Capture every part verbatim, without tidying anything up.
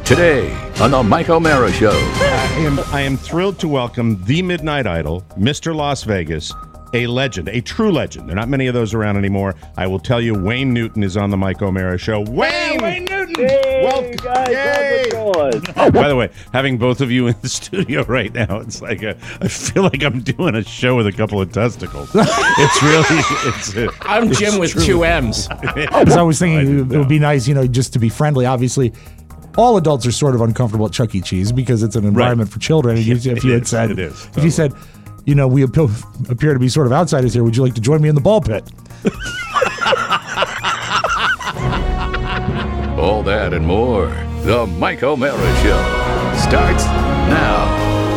Today on the Mike O'Mara Show. I am, I am thrilled to welcome the Midnight Idol, Mister Las Vegas, a legend, a true legend. There are not many of those around anymore. I will tell you, Wayne Newton is on the Mike O'Mara Show. Wayne! Wayne Newton! Hey, Welcome. guys, Yay! how's it going? Oh, by the way, having both of you in the studio right now, it's like a, I feel like I'm doing a show with a couple of testicles. It's really, it's. Uh, I'm Jim it's with truly- two M's. Because I was thinking it, it would be nice, you know, just to be friendly. Obviously, all adults are sort of uncomfortable at Chuck E. Cheese because it's an environment for children. And you, if It you had is, said, it is, if totally. you said, you know, we appeal, appear to be sort of outsiders here. Would you like to join me in the ball pit? All that and more. The Mike O'Mara Show starts now.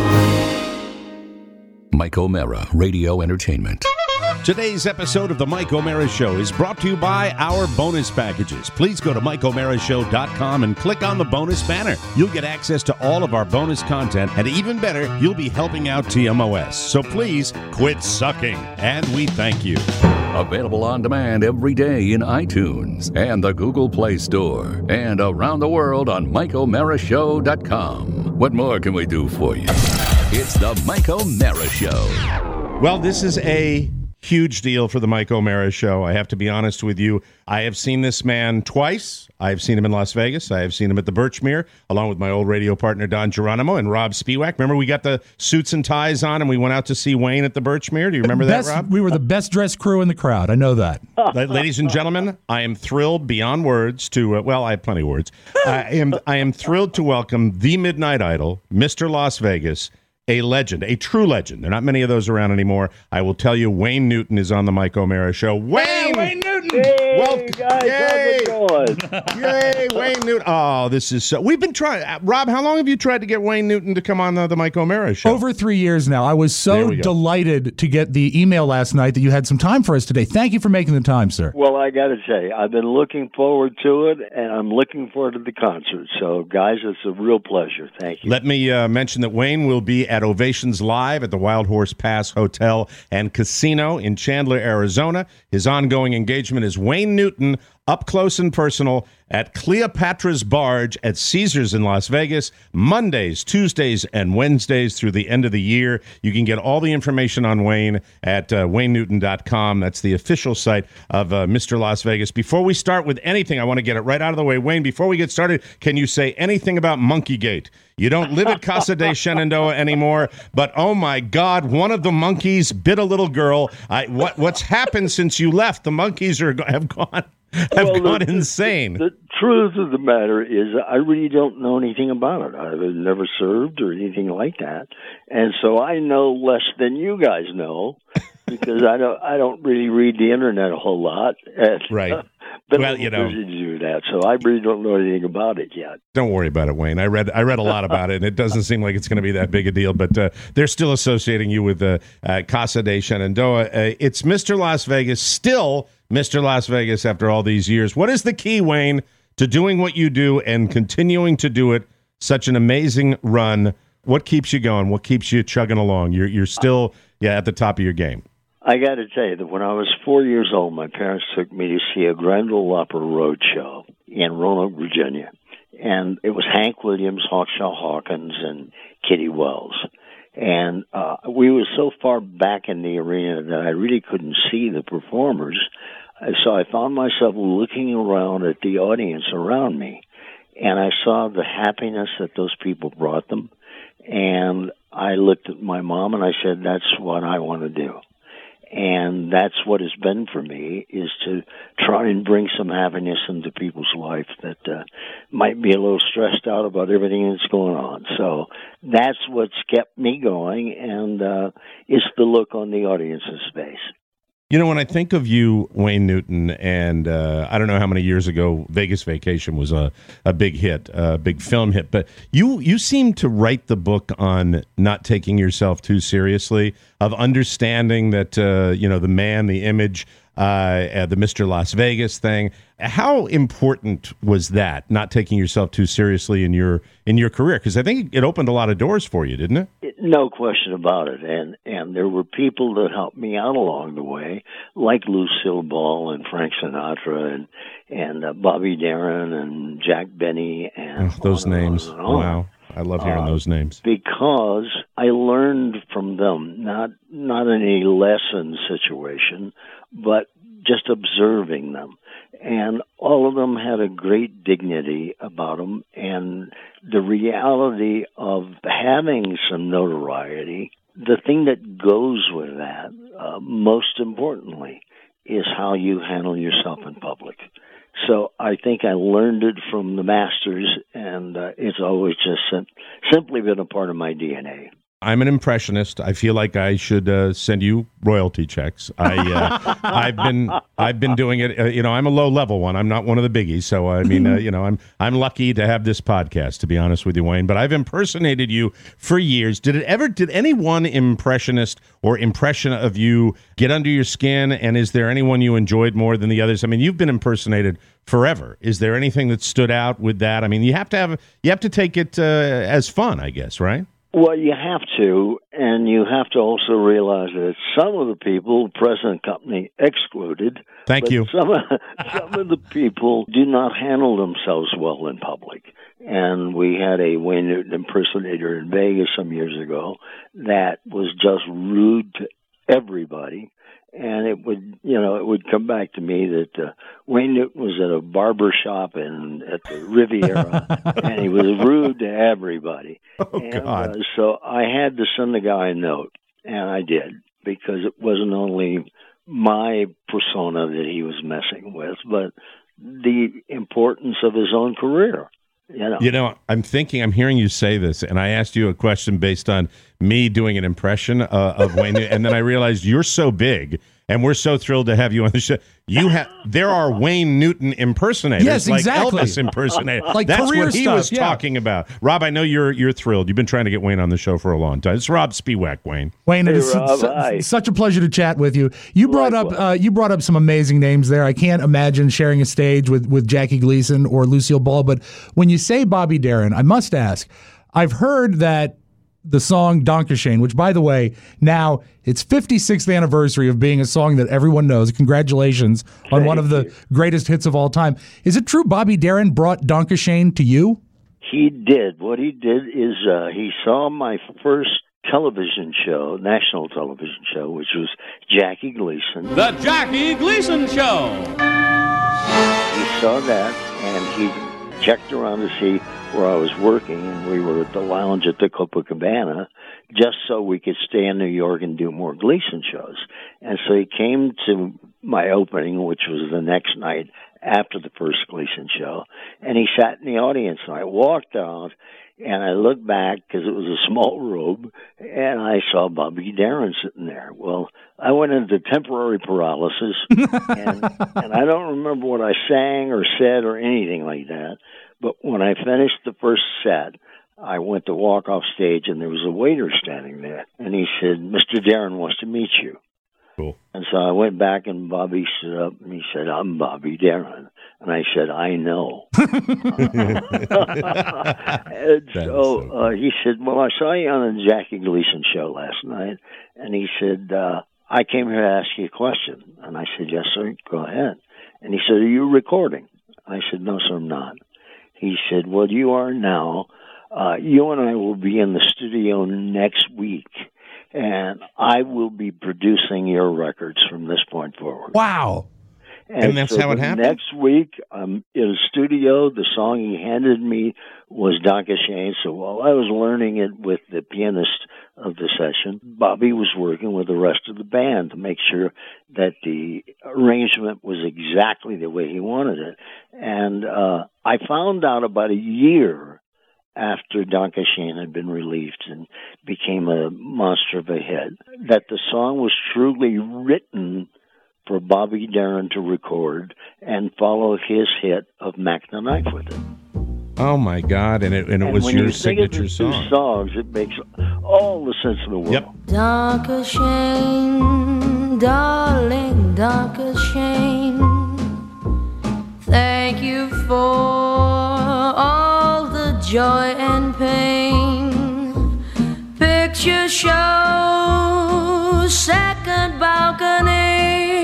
Mike O'Mara Radio Entertainment. Today's episode of the Mike O'Mara Show is brought to you by our bonus packages. Please go to mike o'mara show dot com and click on the bonus banner. You'll get access to all of our bonus content, and even better, you'll be helping out T M O S. So please quit sucking, and we thank you. Available on demand every day in iTunes and the Google Play Store and around the world on mike o'mara show dot com. What more can we do for you? It's the Mike O'Mara Show. Well, this is a huge deal for the Mike O'Mara Show. I have to be honest with you. I have seen this man twice. I have seen him in Las Vegas. I have seen him at the Birchmere, along with my old radio partner, Don Geronimo, and Rob Spiewak. Remember we got the suits and ties on, and we went out to see Wayne at the Birchmere? Do you remember Best, that, Rob? we were the best dressed crew in the crowd. I know that. Ladies and gentlemen, I am thrilled beyond words to, uh, well, I have plenty of words. I am, I am thrilled to welcome the Midnight Idol, Mister Las Vegas, a legend, a true legend. There are not many of those around anymore. I will tell you, Wayne Newton is on the Mike O'Mara Show. Wayne! Wayne Newton! Hey, Welcome. guys, Yay! how's it going? Yay, Wayne Newton. Oh, this is so. We've been trying. Uh, Rob, how long have you tried to get Wayne Newton to come on the, the Mike O'Mara Show? Over three years now. I was There so we go. delighted to get the email last night that you had some time for us today. Thank you for making the time, sir. Well, I got to say, I've been looking forward to it, and I'm looking forward to the concert. So, guys, it's a real pleasure. Thank you. Let me uh, mention that Wayne will be at Ovations Live at the Wild Horse Pass Hotel and Casino in Chandler, Arizona. His ongoing engagement is Wayne Newton, up close and personal, at Cleopatra's Barge at Caesars in Las Vegas, Mondays, Tuesdays, and Wednesdays through the end of the year. You can get all the information on Wayne at uh, wayne newton dot com. That's the official site of uh, Mister Las Vegas. Before we start with anything, I want to get it right out of the way. Wayne, before we get started, can you say anything about Monkeygate? You don't live at Casa de Shenandoah anymore, but oh my God, one of the monkeys bit a little girl. I, what What's happened since you left? The monkeys are have gone have Well, gone the- insane. The truth of the matter is I really don't know anything about it. I've never served or anything like that. And so I know less than you guys know because I don't I don't really read the internet a whole lot. And, Right. Uh, been Well, a little you know. busy to do that, so I really don't know anything about it yet. Don't worry about it, Wayne. I read I read a lot about it, and it doesn't seem like it's going to be that big a deal. But uh, they're still associating you with uh, uh, Casa de Shenandoah. Uh, it's Mister Las Vegas, still Mister Las Vegas after all these years. What is the key, Wayne, to doing what you do and continuing to do it? Such an amazing run. What keeps you going? What keeps you chugging along? You're you're still yeah at the top of your game. I got to tell you that when I was four years old, my parents took me to see a Grand Ole Opry Roadshow in Roanoke, Virginia. And it was Hank Williams, Hawkshaw Hawkins, and Kitty Wells. And uh, we were so far back in the arena that I really couldn't see the performers. Uh, So I found myself looking around at the audience around me. And I saw the happiness that those people brought them. And I looked at my mom and I said, that's what I want to do. And that's what it's been for me, is to try and bring some happiness into people's life that uh, might be a little stressed out about everything that's going on. So that's what's kept me going, and uh, it's the look on the audience's face. You know, when I think of you, Wayne Newton, and uh, I don't know how many years ago Vegas Vacation was a, a big hit, a big film hit, but you you seem to write the book on not taking yourself too seriously, of understanding that, uh, you know, the man, the image, uh, uh, the Mister Las Vegas thing. How important was that, not taking yourself too seriously in your in your career? Because I think it opened a lot of doors for you, didn't it? It, No question about it. And and there were people that helped me out along the way, like Lucille Ball and Frank Sinatra and and uh, Bobby Darin and Jack Benny and oh, those on names. And on. Wow, I love hearing uh, those names because I learned from them, not not in a lesson situation, but just observing them. And all of them had a great dignity about them, and the reality of having some notoriety, the thing that goes with that, uh, most importantly, is how you handle yourself in public. So I think I learned it from the masters, and uh, it's always just sim- simply been a part of my D N A. I'm an impressionist. I feel like I should uh, send you royalty checks. I, uh, I've been, I've been doing it. Uh, you know, I'm a low level one. I'm not one of the biggies. So I mean, uh, you know, I'm, I'm lucky to have this podcast. To be honest with you, Wayne. But I've impersonated you for years. Did it ever? Did any one impressionist or impression of you get under your skin? And is there anyone you enjoyed more than the others? I mean, you've been impersonated forever. Is there anything that stood out with that? I mean, you have to have, you have to take it uh, as fun, I guess, right? Well, you have to, and you have to also realize that some of the people, present company excluded, Thank but you. Some of, some of the people do not handle themselves well in public. And we had a Wayne Newton impersonator in Vegas some years ago that was just rude to everybody. And it would, you know, it would come back to me that uh, Wayne Newton was at a barber shop in at the Riviera, and he was rude to everybody. Oh, and, God. Uh, so I had to send the guy a note, and I did, because it wasn't only my persona that he was messing with, but the importance of his own career. You know. you know, I'm thinking, I'm hearing you say this, and I asked you a question based on me doing an impression uh, of Wayne, and then I realized you're so big, and we're so thrilled to have you on the show. You have, there are Wayne Newton impersonators, yes, like exactly. Elvis impersonators. Like That's career what he stuff, was yeah. talking about. Rob, I know you're you're thrilled. You've been trying to get Wayne on the show for a long time. It's Rob Spiewak, Wayne. Wayne, it Hey, is Rob, su- hi. such a pleasure to chat with you. You brought Likewise. up uh, you brought up some amazing names there. I can't imagine sharing a stage with, with Jackie Gleason or Lucille Ball, but when you say Bobby Darin, I must ask, I've heard that the song Dankeschön, which, by the way, now it's fifty-sixth anniversary of being a song that everyone knows. Congratulations on Thank one of the you. greatest hits of all time. Is it true Bobby Darin brought Dankeschön to you? He did. What he did is uh, he saw my first television show, national television show, which was Jackie Gleason. The Jackie Gleason Show. He saw that, and he checked around to see where I was working, and we were at the lounge at the Copacabana, just so we could stay in New York and do more Gleason shows. And so he came to my opening, which was the next night after the first Gleason show, and he sat in the audience, and I walked out, and I looked back, because it was a small robe, and I saw Bobby Darin sitting there. Well, I went into temporary paralysis, and, and I don't remember what I sang or said or anything like that. But when I finished the first set, I went to walk off stage, and there was a waiter standing there. And he said, Mister Darin wants to meet you. Cool. And so I went back, and Bobby stood up, and he said, I'm Bobby Darin. And I said, I know. and so so cool. uh, he said, well, I saw you on the Jackie Gleason show last night. And he said, uh, I came here to ask you a question. And I said, yes, sir, go ahead. And he said, are you recording? I said, no, sir, I'm not. He said, well, you are now. Uh, you and I will be in the studio next week, and I will be producing your records from this point forward. Wow. And, And that's so how it the happened? Next week, I'm in a studio. The song he handed me was Dankeschön. So while I was learning it with the pianist of the session, Bobby was working with the rest of the band to make sure that the arrangement was exactly the way he wanted it. And uh, I found out about a year after Dankeschön had been released and became a monster of a hit, that the song was truly written for Bobby Darin to record and follow his hit of Mac the Knife with it. Oh my God! And it and it And was when your you think of signature the song. two songs, it makes all the sense in the world. Yep. Dankeschön, darling, Dankeschön. Thank you for all the joy and pain. Picture picture show, second balcony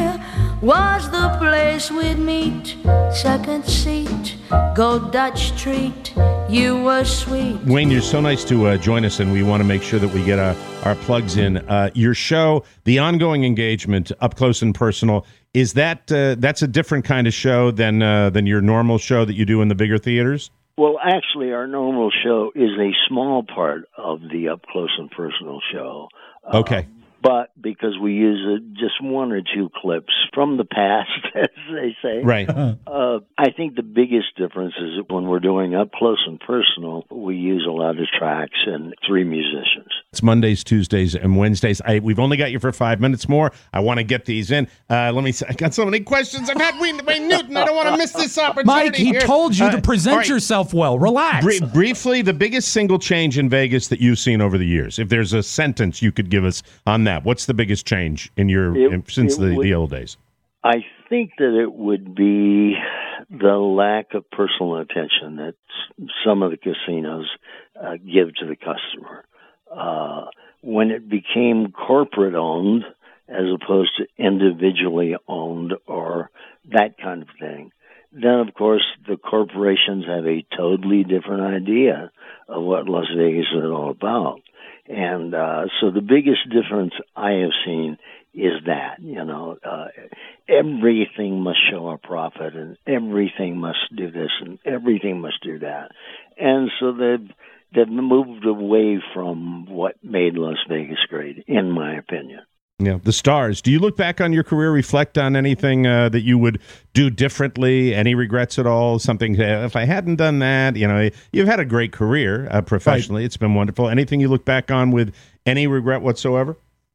was the place we'd meet. Second seat, go Dutch treat, you were sweet. Wayne, you're so nice to uh, join us, and we want to make sure that we get our, our plugs in. Uh, your show, The Ongoing Engagement, Up Close and Personal, is that uh, that's a different kind of show than uh, than your normal show that you do in the bigger theaters? Well, actually, our normal show is a small part of the Up Close and Personal show. Okay. Uh, but because we use uh, just one or two clips from the past, as they say. Right. Uh, I think the biggest difference is that when we're doing Up Close and Personal, we use a lot of tracks and three musicians. It's Mondays, Tuesdays, and Wednesdays. I, we've only got you for five minutes more. I want to get these in. Uh, let me. I got so many questions. I've had Wayne, Wayne Newton. I don't want to miss this opportunity. Mike, he here. told you Uh, to present all right. yourself well. Relax. Bri- briefly, the biggest single change in Vegas that you've seen over the years. If there's a sentence you could give us on that, what's the biggest change in your It- in, since it the, would- the old days? I think that it would be the lack of personal attention that s- some of the casinos uh, give to the customer. Uh, when it became corporate owned as opposed to individually owned or that kind of thing, then of course the corporations have a totally different idea of what Las Vegas is all about. And uh, so the biggest difference I have seen is that, you know, uh, everything must show a profit and everything must do this and everything must do that. And so they've, they've moved away from what made Las Vegas great, in my opinion. Yeah, the stars. Do you look back on your career, reflect on anything uh, that you would do differently? Any regrets at all? Something, uh, if I hadn't done that, you know, you've had a great career uh, professionally. Right. It's been wonderful. Anything you look back on with any regret whatsoever?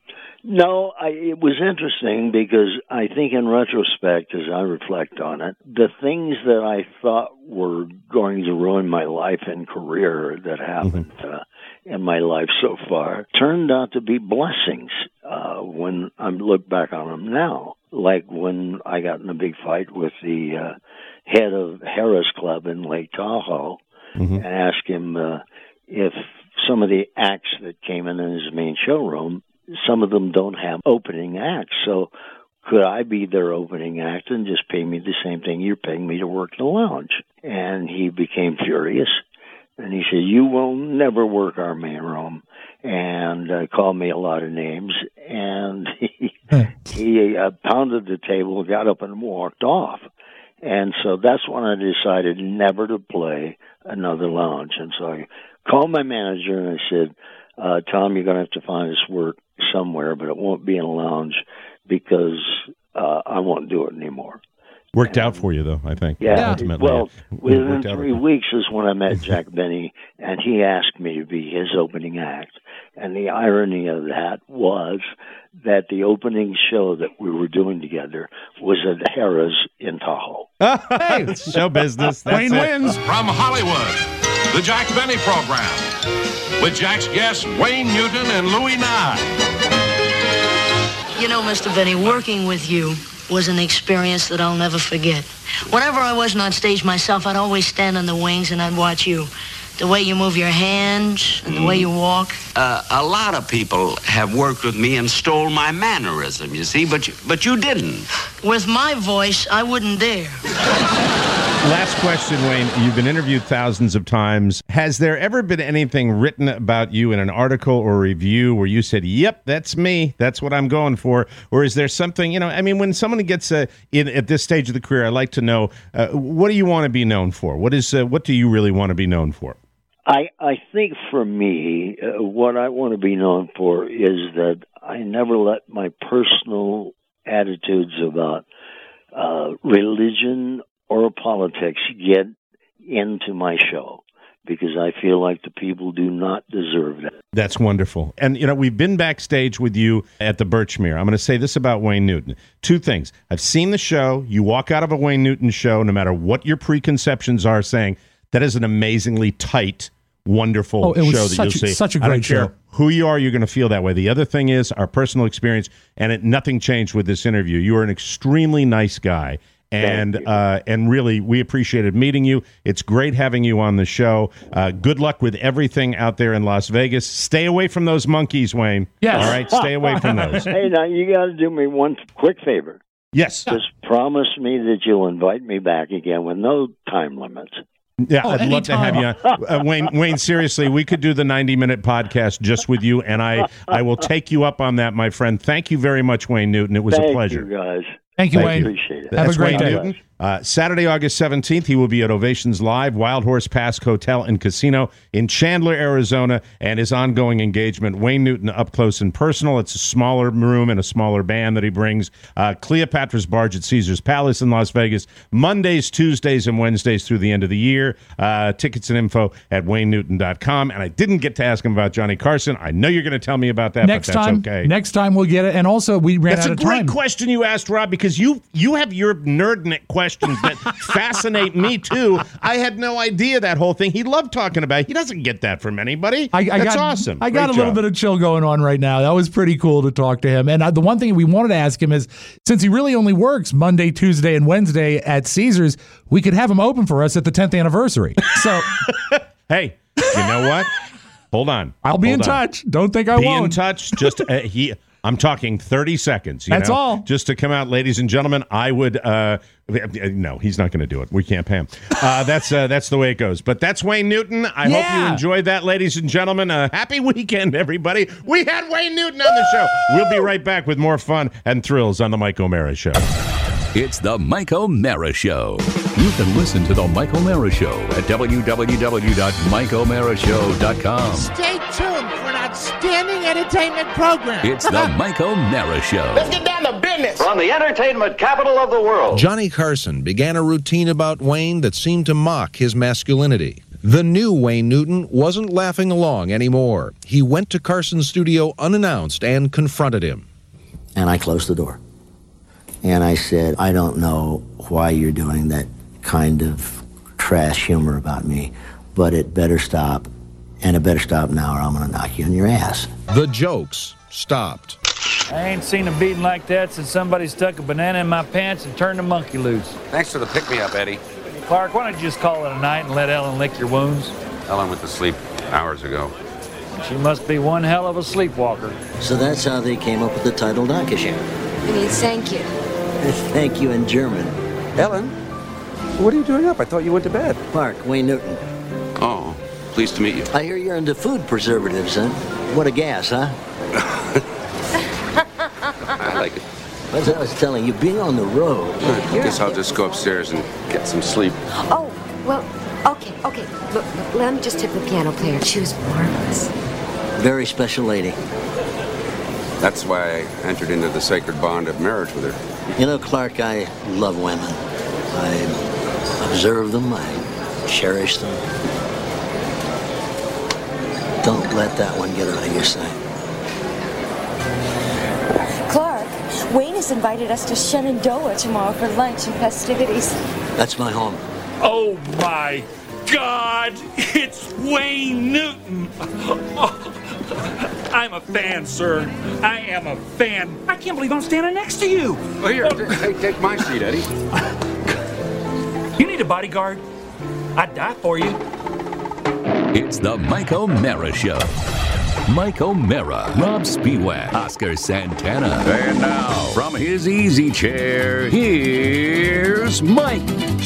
No, I, it was interesting because I think in retrospect, as I reflect on it, the things that I thought were going to ruin my life and career that happened mm-hmm. uh, in my life so far turned out to be blessings uh, when I look back on them now. Like when I got in a big fight with the uh, head of Harrah's Club in Lake Tahoe mm-hmm. and asked him uh, if some of the acts that came in in his main showroom, some of them don't have opening acts. So could I be their opening act and just pay me the same thing you're paying me to work in the lounge? And he became furious. And he said, you will never work our main room. And uh, called me a lot of names. And he, he uh, pounded the table, got up and walked off. And so that's when I decided never to play another lounge. And so I called my manager and I said, uh, Tom, you're going to have to find us work somewhere, but it won't be in a lounge because uh, I won't do it anymore. Worked and, out for you, though, I think. Yeah. Ultimately, well, it within three weeks is when I met Jack Benny, and he asked me to be his opening act. And the irony of that was that the opening show that we were doing together was at Harrah's in Tahoe. Hey, show business. That's Wayne it. wins. From Hollywood, the Jack Benny Program, with Jack's guests Wayne Newton and Louis Nye. You know, Mister Benny, working with you was an experience that I'll never forget. Whenever I wasn't on stage myself, I'd always stand on the wings and I'd watch you. The way you move your hands and the way you walk. Uh, a lot of people have worked with me and stole my mannerism, you see, but you, but you didn't. With my voice, I wouldn't dare. Last question, Wayne. You've been interviewed thousands of times. Has there ever been anything written about you in an article or review where you said, yep, that's me, that's what I'm going for? Or is there something, you know, I mean, when someone gets uh, in at this stage of the career, I'd like to know, uh, what do you want to be known for? What is, uh, what do you really want to be known for? I, I think for me, uh, what I want to be known for is that I never let my personal attitudes about uh, religion or politics get into my show, because I feel like the people do not deserve that. That's wonderful. And, you know, we've been backstage with you at the Birchmere. I'm going to say this about Wayne Newton. Two things. I've seen the show. You walk out of a Wayne Newton show, no matter what your preconceptions are, saying that is an amazingly tight, wonderful oh, it was show that such you'll a, see. Such a I great don't care show. Who you are, you're going to feel that way. The other thing is our personal experience, and it, nothing changed with this interview. You are an extremely nice guy. And uh, and really, we appreciated meeting you. It's great having you on the show. Uh, good luck with everything out there in Las Vegas. Stay away from those monkeys, Wayne. Yes. All right, stay away from those. Hey, now you got to do me one quick favor. Yes. Just promise me that you'll invite me back again with no time limits. Yeah, Oh, I'd love to have you on. Uh, Wayne, Wayne, seriously, we could do the ninety-minute podcast just with you, and I, I will take you up on that, my friend. Thank you very much, Wayne Newton. It was Thank a pleasure. you, guys. Thank you, Thank Wayne. you. Appreciate it. Have That's a great Wayne day. Newton. Uh, Saturday, August seventeenth, he will be at Ovations Live, Wild Horse Pass Hotel and Casino in Chandler, Arizona, and his ongoing engagement, Wayne Newton, Up Close and Personal. It's a smaller room and a smaller band that he brings. Uh, Cleopatra's Barge at Caesar's Palace in Las Vegas, Mondays, Tuesdays, and Wednesdays through the end of the year. Uh, tickets and info at wayne newton dot com. And I didn't get to ask him about Johnny Carson. I know you're going to tell me about that, Next but that's time, okay. next time we'll get it. And also, we ran That's out a of great time. question you asked, Rob, because you you have your nerdnik questions that fascinate me too. I had no idea that whole thing. He loved talking about it. He doesn't get that from anybody. I, I That's got, awesome. I got Great a little job. bit of chill going on right now. That was pretty cool to talk to him. And uh, the one thing we wanted to ask him is, since he really only works Monday, Tuesday, and Wednesday at Caesars, we could have him open for us at the tenth anniversary. So Hey, you know what? Hold on. I'll be Hold in on. touch. Don't think I Be won't. in touch. Just uh, he. I'm talking thirty seconds. You That's know? all. Just to come out, ladies and gentlemen. I would. Uh, no, he's not going to do it. We can't pay him. Uh, that's uh, that's the way it goes. But that's Wayne Newton. I hope you Yeah. enjoyed that, ladies and gentlemen. Uh, happy weekend, everybody. We had Wayne Newton on the show. We'll be right back with more fun and thrills on the Mike O'Mara Show. It's the Mike O'Mara Show. You can listen to the Mike O'Mara Show at w w w dot mike o'mara show dot com. Stay tuned for an outstanding entertainment program. It's the Mike O'Mara Show. Let's get down to business. From the entertainment capital of the world. Johnny Carson began a routine about Wayne that seemed to mock his masculinity. The new Wayne Newton wasn't laughing along anymore. He went to Carson's studio unannounced and confronted him. And I closed the door. And I said, I don't know why you're doing that kind of trash humor about me, but it better stop. And it better stop now or I'm going to knock you on your ass. The jokes stopped. I ain't seen a beating like that since somebody stuck a banana in my pants and turned the monkey loose. Thanks for the pick-me-up, Eddie. Clark, why don't you just call it a night and let Ellen lick your wounds? Ellen went to sleep hours ago. She must be one hell of a sleepwalker. So that's how they came up with the title Dankeschön. It means thank you. Thank you in German. Ellen, what are you doing up? I thought you went to bed. Mark, Wayne Newton. Oh, pleased to meet you. I hear you're into food preservatives, huh? What a gas, huh? I like it. As I was telling you, being on the road. I guess I'll just go upstairs and get some sleep. Oh, well, okay, okay. Look, look, let me just tip the piano player. She was marvelous. Very special lady. That's why I entered into the sacred bond of marriage with her. You know, Clark, I love women. I observe them. I cherish them. Don't let that one get out of your sight. Clark, Wayne has invited us to Shenandoah tomorrow for lunch and festivities. That's my home. Oh my God! It's Wayne Newton! Oh, I'm a fan, sir. I am a fan. I can't believe I'm standing next to you. Oh, here, hey, take my seat, Eddie. You need a bodyguard? I'd die for you. It's the Mike O'Mara Show. Mike O'Mara, Rob Spiewak, Oscar Santana. And now, from his easy chair, here's Mike.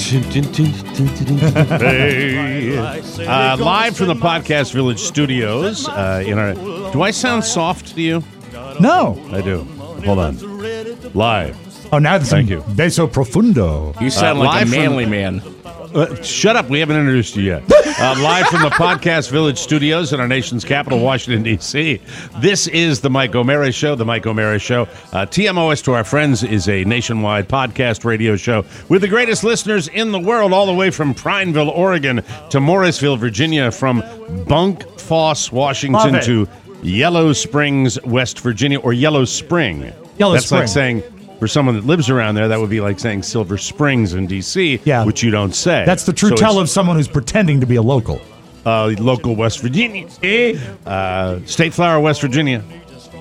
Hey. Uh, live from the Podcast Village studios. Uh, in our, do I sound soft to you? No. I do. Hold on. Live. Oh, now this Thank you. Beso profundo. You sound Uh, like a live from- manly man. Uh, shut up. We haven't introduced you yet. Uh, live from the Podcast Village studios in our nation's capital, Washington, D C This is the Mike O'Mara Show. The Mike O'Mara Show. Uh, T M O S to our friends is a nationwide podcast radio show with the greatest listeners in the world, all the way from Prineville, Oregon to Morrisville, Virginia, from Bunk Foss, Washington to Yellow Springs, West Virginia, or Yellow Spring. Yellow That's Spring. like saying... For someone that lives around there, that would be like saying Silver Springs in D C, Yeah. which you don't say. That's the true So tell it's, of someone who's pretending to be a local. uh, local West Virginia. Uh, State Flower, West Virginia.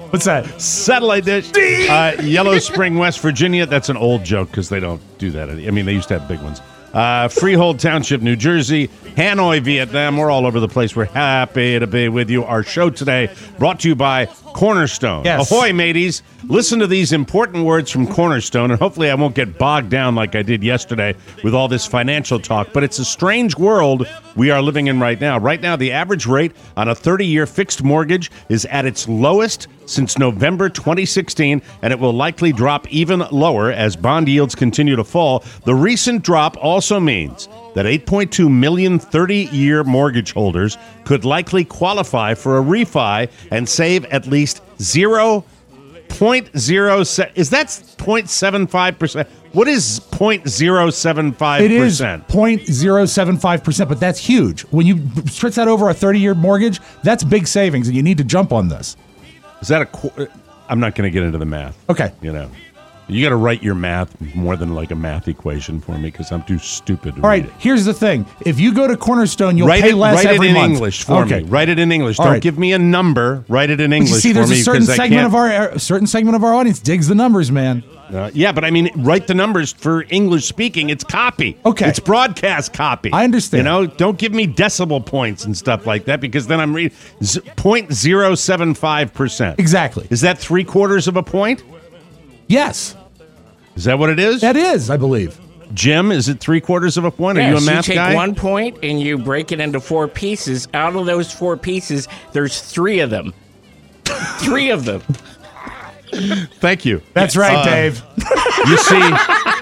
What's that? Satellite dish. Uh, Yellow Spring, West Virginia. That's an old joke because they don't do that. I mean, they used to have big ones. Uh, Freehold Township, New Jersey. Hanoi, Vietnam. We're all over the place. We're happy to be with you. Our show today brought to you by Cornerstone. Yes. Ahoy, mateys. Listen to these important words from Cornerstone, and hopefully I won't get bogged down like I did yesterday with all this financial talk. But it's a strange world we are living in right now. Right now, the average rate on a thirty-year fixed mortgage is at its lowest since November twenty sixteen, and it will likely drop even lower as bond yields continue to fall. The recent drop also means that eight point two million thirty-year mortgage holders could likely qualify for a refi and save at least zero point zero seven. Is that zero point seven five percent? What is zero point zero seven five percent? It is zero point zero seven five percent, but that's huge. When you stretch that over a thirty-year mortgage, that's big savings, and you need to jump on this. Is that a qu- I'm not going to get into the math. Okay. You know, you got to write your math more than like a math equation for me because I'm too stupid to All right, read it. here's the thing. If you go to Cornerstone, you'll write pay it, less write every it in month. English for Okay. me. Write it in English. All Don't right. give me a number. Write it in But English you see, for there's me a certain because I segment can't. of our a certain segment of our audience digs the numbers, man. Uh, yeah, but I mean, write the numbers for English speaking. It's copy. Okay. It's broadcast copy. I understand. You know, don't give me decimal points and stuff like that because then I'm reading zero point zero seven five percent. Exactly. Is that three quarters of a point? Yes. Is that what it is? That is, I believe. Jim, is it three quarters of a point? Are Yes, you a math you take guy? one point and you break it into four pieces. Out of those four pieces, there's three of them. Three of them. Thank you. That's right, Uh, Dave. You see,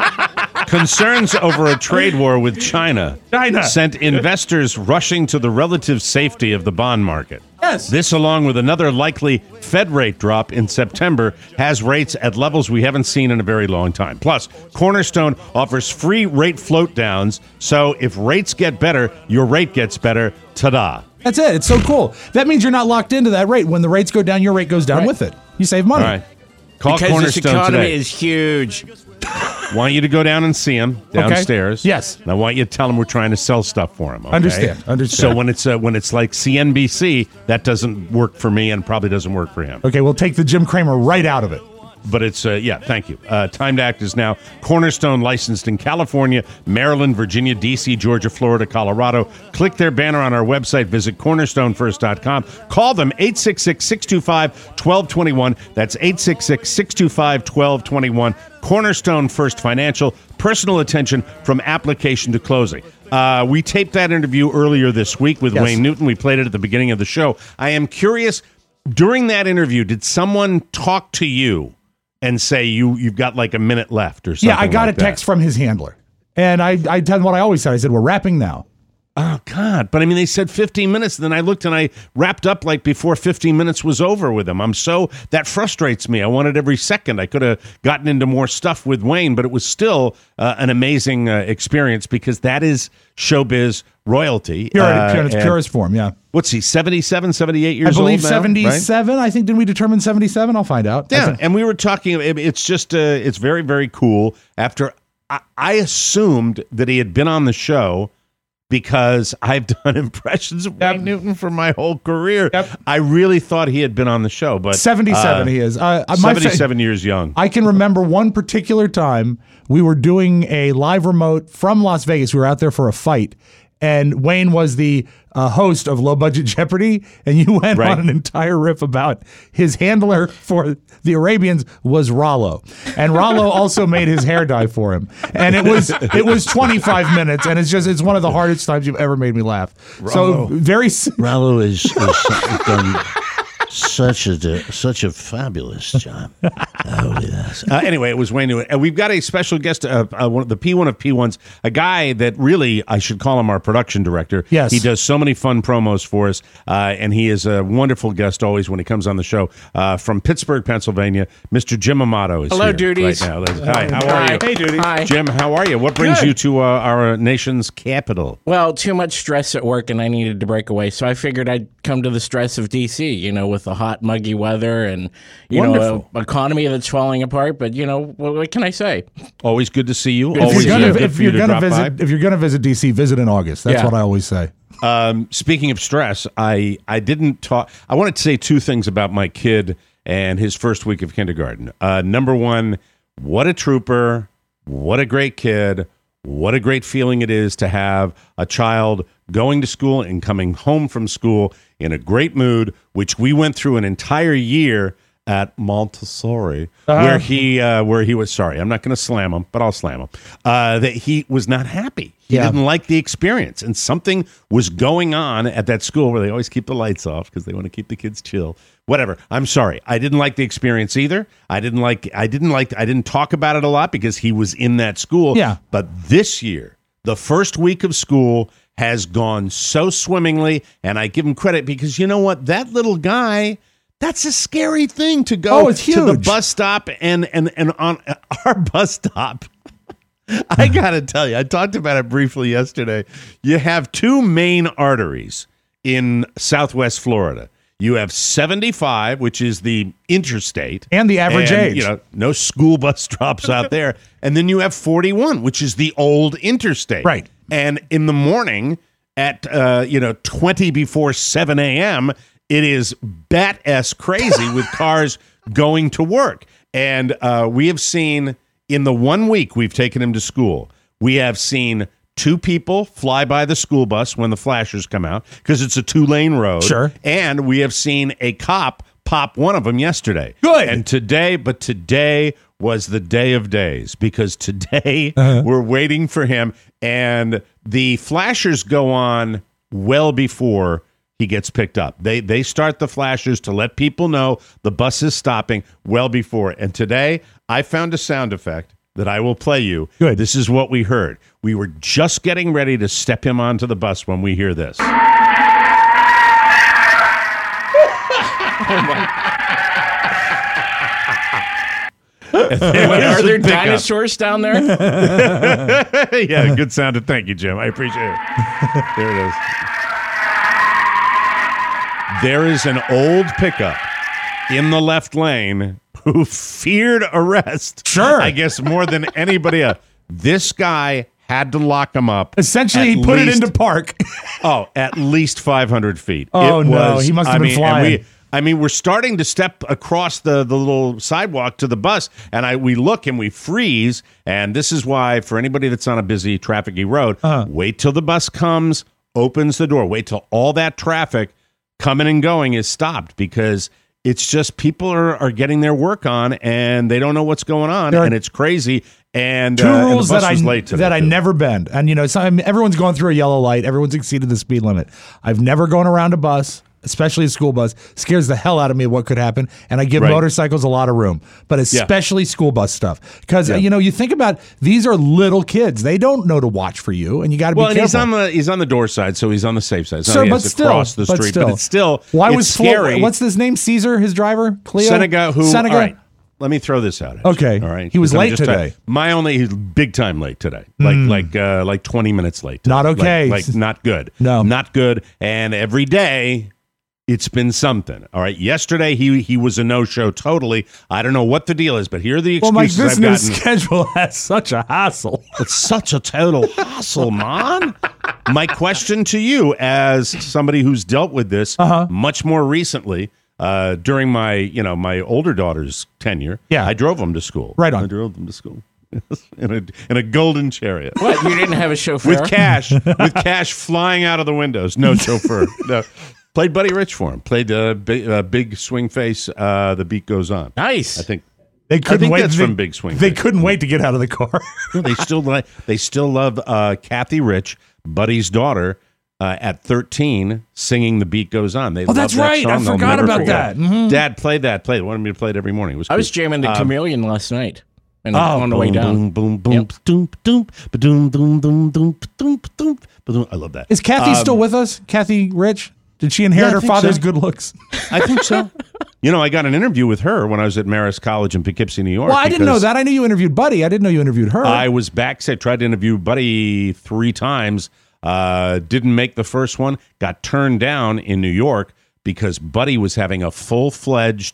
concerns over a trade war with China, China sent investors rushing to the relative safety of the bond market. Yes. This, along with another likely Fed rate drop in September, has rates at levels we haven't seen in a very long time. Plus, Cornerstone offers free rate float downs, so if rates get better, your rate gets better. Ta-da. That's it. It's so cool. That means you're not locked into that rate. When the rates go down, your rate goes down Right. with it. You save money. All right. Call because Cornerstone this economy today. is huge. Want you to go down and see him downstairs. Yes. And I want you to tell him we're trying to sell stuff for him. Okay? Understand, understand. So when it's uh, when it's like C N B C, that doesn't work for me and probably doesn't work for him. Okay, we'll take the Jim Cramer right out of it. But it's, uh, yeah, thank you. Uh, Time to Act is now Cornerstone licensed in California, Maryland, Virginia, D C, Georgia, Florida, Colorado. Click their banner on our website. Visit cornerstone first dot com. Call them eight six six, six two five, one two two one. That's eight six six, six two five, one two two one. Cornerstone First Financial. Personal attention from application to closing. Uh, we taped that interview earlier this week with Yes. Wayne Newton. We played it at the beginning of the show. I am curious, during that interview, did someone talk to you and say you you've got like a minute left or something? Yeah, I got like a text that? from his handler. And I, I tell him what I always said. I said, we're wrapping now. Oh, God. But I mean, they said fifteen minutes. And then I looked and I wrapped up like before fifteen minutes was over with him. I'm so, that frustrates me. I wanted every second. I could have gotten into more stuff with Wayne, but it was still uh, an amazing uh, experience because that is showbiz royalty. Pure, Uh, pure in its and purest form, yeah. What's he, seventy-seven, seventy-eight I years old believe now, seventy-seven. right? I think, didn't we determine seventy-seven? I'll find out. I Yeah, think- and we were talking. it- It's just, uh, it's very, very cool. After I, I assumed that he had been on the show because I've done impressions of Wayne Newton for my whole career. Yep. I really thought he had been on the show, but seventy-seven uh, he is. Uh, my fa- seventy-seven years young. I can remember one particular time we were doing a live remote from Las Vegas. We were out there for a fight, and Wayne was the uh, host of Low Budget Jeopardy, and you went Right. on an entire riff about his handler for the Arabians was Rollo, and Rollo also made his hair dye for him, and it was it was twenty-five minutes, and it's just it's one of the hardest times you've ever made me laugh. So very s- Rollo is, is done such a such a fabulous job. Oh, yes. Uh, anyway, it was Wayne Newton. And we've got a special guest, uh, uh, one of the P one of P ones, a guy that really, I should call him our production director. Yes. He does so many fun promos for us, uh, and he is a wonderful guest always when he comes on the show. Uh, from Pittsburgh, Pennsylvania, Mister Jim Amato is Hello, here duties. right now. Hi, how are Hi. you? Hey, duties. Hi. Jim, how are you? What brings Good. you to uh, our nation's capital? Well, too much stress at work, and I needed to break away. So I figured I'd come to the stress of D C. You know, with the hot, muggy weather and you Wonderful. know, a economy that's falling apart. But you know, what, what can I say? Always good to see you. Good to if Always see you're you. gonna, good if for you you're to gonna drop visit by. if you're gonna visit D C, visit in August. That's Yeah. what I always say. Um, speaking of stress, I, I didn't talk. I wanted to say two things about my kid and his first week of kindergarten. Uh, number one, what a trooper. What a great kid. What a great feeling it is to have a child going to school and coming home from school in a great mood, which we went through an entire year at Montessori, Uh-huh. where he uh, where he was, sorry, I'm not going to slam him, but I'll slam him, uh, that he was not happy. He Yeah. didn't like the experience, and something was going on at that school where they always keep the lights off because they want to keep the kids chill. Whatever. I'm sorry. I didn't like the experience either. I didn't like. I didn't like. I didn't talk about it a lot because he was in that school. Yeah. But this year, the first week of school has gone so swimmingly, and I give him credit because you know what? That little guy. That's a scary thing to go Oh, it's to the huge. bus stop and and and on our bus stop. I got to tell you, I talked about it briefly yesterday. You have two main arteries in Southwest Florida. You have seventy-five, which is the interstate. And the average and, age. You know, no school bus drops out there. And then you have forty-one, which is the old interstate. Right. And in the morning at, uh, you know, twenty before seven a.m., it is bat-ass crazy with cars going to work. And uh, we have seen, in the one week we've taken him to school, we have seen two people fly by the school bus when the flashers come out, because it's a two-lane road. Sure. And we have seen a cop pop one of them yesterday. Good. And today, but today was the day of days, because today Uh-huh. we're waiting for him, and the flashers go on well before he gets picked up. They they start the flashers to let people know the bus is stopping well before. And today I found a sound effect that I will play you. Good. This is what we heard. We were just getting ready to step him onto the bus when we hear this. Oh my. Wait, are there dinosaurs down there? Yeah, good sound. Thank you, Jim. I appreciate it. There it is. There is an old pickup in the left lane who feared arrest. Sure. I guess more than anybody else. This guy had to lock him up. Essentially, at he put least- it into park. Oh, at least five hundred feet. Oh, It no, was- he must have I been mean, and flying. we- I mean, we're starting to step across the, the little sidewalk to the bus, and I we look and we freeze. And this is why, for anybody that's on a busy, trafficy road, Uh-huh. wait till the bus comes, opens the door. Wait till all that traffic coming and going is stopped, because it's just people are, are getting their work on, and they don't know what's going on, There are and it's crazy. And, Two uh, and the rules bus that I was late today, that I too. never bend, and you know, some, everyone's going through a yellow light. Everyone's exceeded the speed limit. I've never gone around a bus, especially a school bus. Scares the hell out of me what could happen, and I give Right. motorcycles a lot of room, but especially school bus stuff, because Yeah. you know, you think about these are little kids; they don't know to watch for you, and you got to Well, be and careful. he's on the he's on the door side, so he's on the safe side. So Sir, he but has to still, cross the but street, still. but it's still Why it's was Flo- scary. what's his name? Caesar, his driver, Cleo Seneca? Who? Seneca. All right, let me throw this out. at you, Okay. all right. He was 'Cause I'm late just today. tell- my only he's big time late today, like Mm. like uh, like twenty minutes late. today. Not okay. Like, like not good. No. not good. And every day, it's been something. All right. Yesterday, he he was a no show totally. I don't know what the deal is, but here are the Well, excuses Mike, this I've new gotten. schedule has such a hassle. It's such a total hassle, man. My question to you, as somebody who's dealt with this Uh-huh. much more recently, uh, during my, you know, my older daughter's tenure, Yeah. I drove them to school. Right on. I drove them to school in a in a golden chariot. What? You didn't have a chauffeur? With cash, with cash flying out of the windows. No chauffeur. No. Played Buddy Rich for him. Played uh, big, uh, big swing face. Uh, the beat goes on. Nice. I think. They I couldn't think wait. that's they, from Big Swing. They Face. couldn't wait to get out of the car. No, they still like. They still love uh, Kathy Rich, Buddy's daughter, uh, at thirteen, singing "The Beat Goes On." They Oh, that's love that right. I song. They'll forgot never about forget that. it. Mhm. Dad played that. Played it. Wanted me to play it every morning. It was. I was cool. jamming the Um, Chameleon last night. And Oh. on the way boom, down. boom, boom, boom, Yep. doom, doom, ba-doom, doom, doom, doom, doom, doom, ba-doom. I love that. Is Kathy Um, still with us? Kathy Rich? Did she inherit Yeah, I her think father's so. good looks? I think so. You know, I got an interview with her when I was at Marist College in Poughkeepsie, New York. Well, I didn't know because that. I knew you interviewed Buddy. I didn't know you interviewed her. I was back. I tried to interview Buddy three times. Uh, didn't make the first one. Got turned down in New York because Buddy was having a full-fledged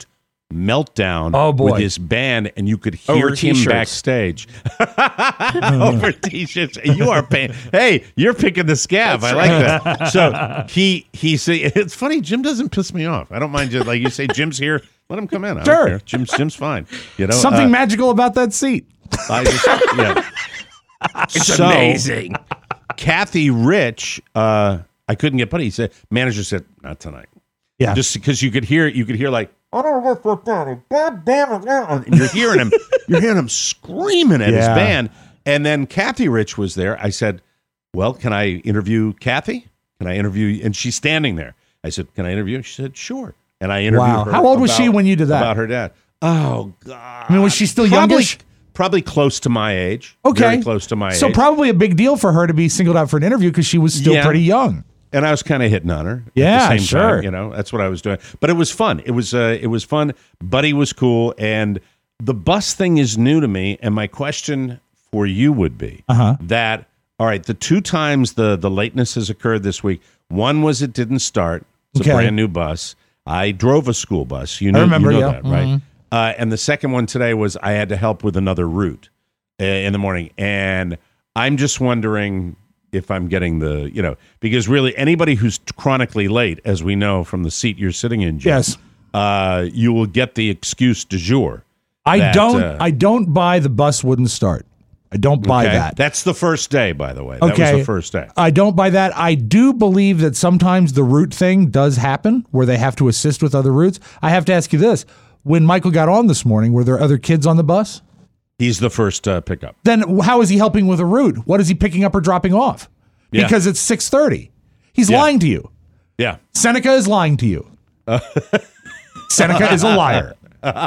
meltdown Oh, boy. with his band, and you could hear Over him t-shirts. backstage. Over t-shirts. You are paying. Hey, you're picking the scab. That's I like right. that. So he he say it's funny. Jim doesn't piss me off. I don't mind. Just like you say, Jim's here. Let him come in. I Sure. don't care. Jim's Jim's fine. You know Something uh, magical about that seat. I just, yeah. It's So, amazing. Kathy Rich, uh, I couldn't get putty. He said, manager said, not tonight. Yeah. Just because you could hear, you could hear like, I don't know what that. God damn it! And you're hearing him, you're hearing him screaming at his Yeah. band. And then Kathy Rich was there. I said, well, can I interview Kathy? Can I interview? And she's standing there. I said, can I interview? She said, sure. And I interviewed Wow. her. How old was she about- when you did that? About her dad. Oh God. I mean, was she still Probably, youngish? probably close to my age. Okay. Very close to my So age. probably a big deal for her to be singled out for an interview because she was still Yeah. pretty young. And I was kind of hitting on her. Yeah, at the same sure. Time, you know, that's what I was doing. But it was fun. It was uh, it was fun. Buddy was cool, and the bus thing is new to me. And my question for you would be Uh-huh. that all right, the two times the the lateness has occurred this week. One was it didn't start. It's Okay. a brand new bus. I drove a school bus. You know, remember, you know yeah. that, right? Mhm. Uh, and the second one today was I had to help with another route uh, in the morning, and I'm just wondering if I'm getting the, you know, because really anybody who's chronically late, as we know from the seat you're sitting in, Jim, Yes. uh, you will get the excuse du jour. I that, don't. uh, I don't buy the bus wouldn't start. I don't buy okay? that. That's the first day, by the way. That Okay. was the first day. I don't buy that. I do believe that sometimes the route thing does happen where they have to assist with other routes. I have to ask you this. When Michael got on this morning, were there other kids on the bus? He's the first uh, pickup. Then how is he helping with a route? What is he picking up or dropping off? Yeah. Because it's six thirty. He's Yeah. lying to you. Yeah. Seneca is lying to you. Seneca is a liar.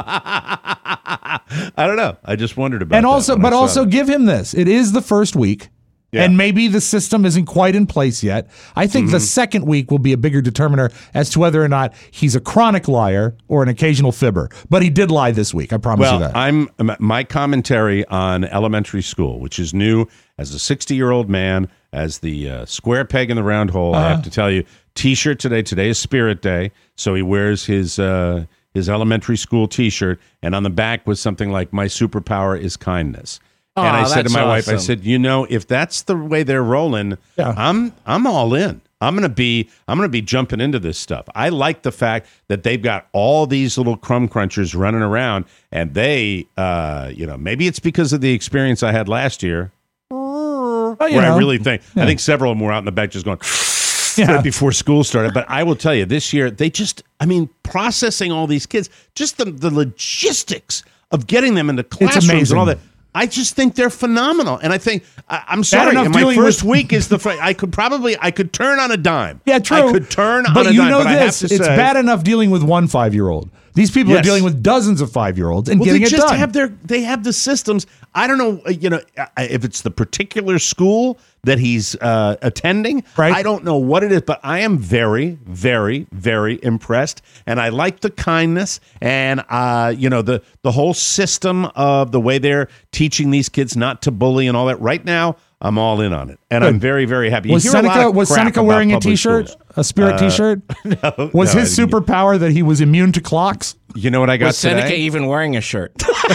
I don't know. I just wondered about And that also, when I but saw also that. give him this. It is the first week. Yeah. And maybe the system isn't quite in place yet. I think the Mhm. second week will be a bigger determiner as to whether or not he's a chronic liar or an occasional fibber. But he did lie this week. I promise Well, you that. I'm my commentary on elementary school, which is new as a sixty-year-old man, as the uh, square peg in the round hole. I Uh-huh. have to tell you, T-shirt today. Today is Spirit Day, so he wears his uh, his elementary school T-shirt, and on the back was something like "My superpower is kindness." And Aw, I said to that's my wife, I awesome. said, you know, if that's the way they're rolling, Yeah. I'm I'm all in. I'm gonna be I'm gonna be jumping into this stuff. I like the fact that they've got all these little crumb crunchers running around, and they, uh, you know, maybe it's because of the experience I had last year, Well, you where I know. really think Yeah. I think several of them were out in the back just going. Yeah. Right before school started, but I will tell you, this year they just—I mean, processing all these kids, just the the logistics of getting them into classrooms amazing. and all that. I just think they're phenomenal, and I think I, I'm sorry. enough in my dealing first with- week is the fr- I could probably I could turn on a dime. Yeah, true. I could turn but on a you dime. know but I have this. to It's say, bad enough dealing with one five-year-old. These people are Yes. dealing with dozens of five-year-olds and Well, getting they it just done. have their they have the systems. I don't know, uh, you know, uh, if it's the particular school that he's uh, attending. Right. I don't know what it is, but I am very, very, very impressed, and I like the kindness and uh, you know the the whole system of the way they're teaching these kids not to bully and all that. Right now, I'm all in on it, and I'm Good. very, very happy. You was hear a lot Seneca of was crap Seneca about wearing a public T-shirt, schools. a Spirit Uh, T-shirt? No, Was no, his I- superpower that he was immune to clocks? You know what I got Was Seneca today? even wearing a shirt?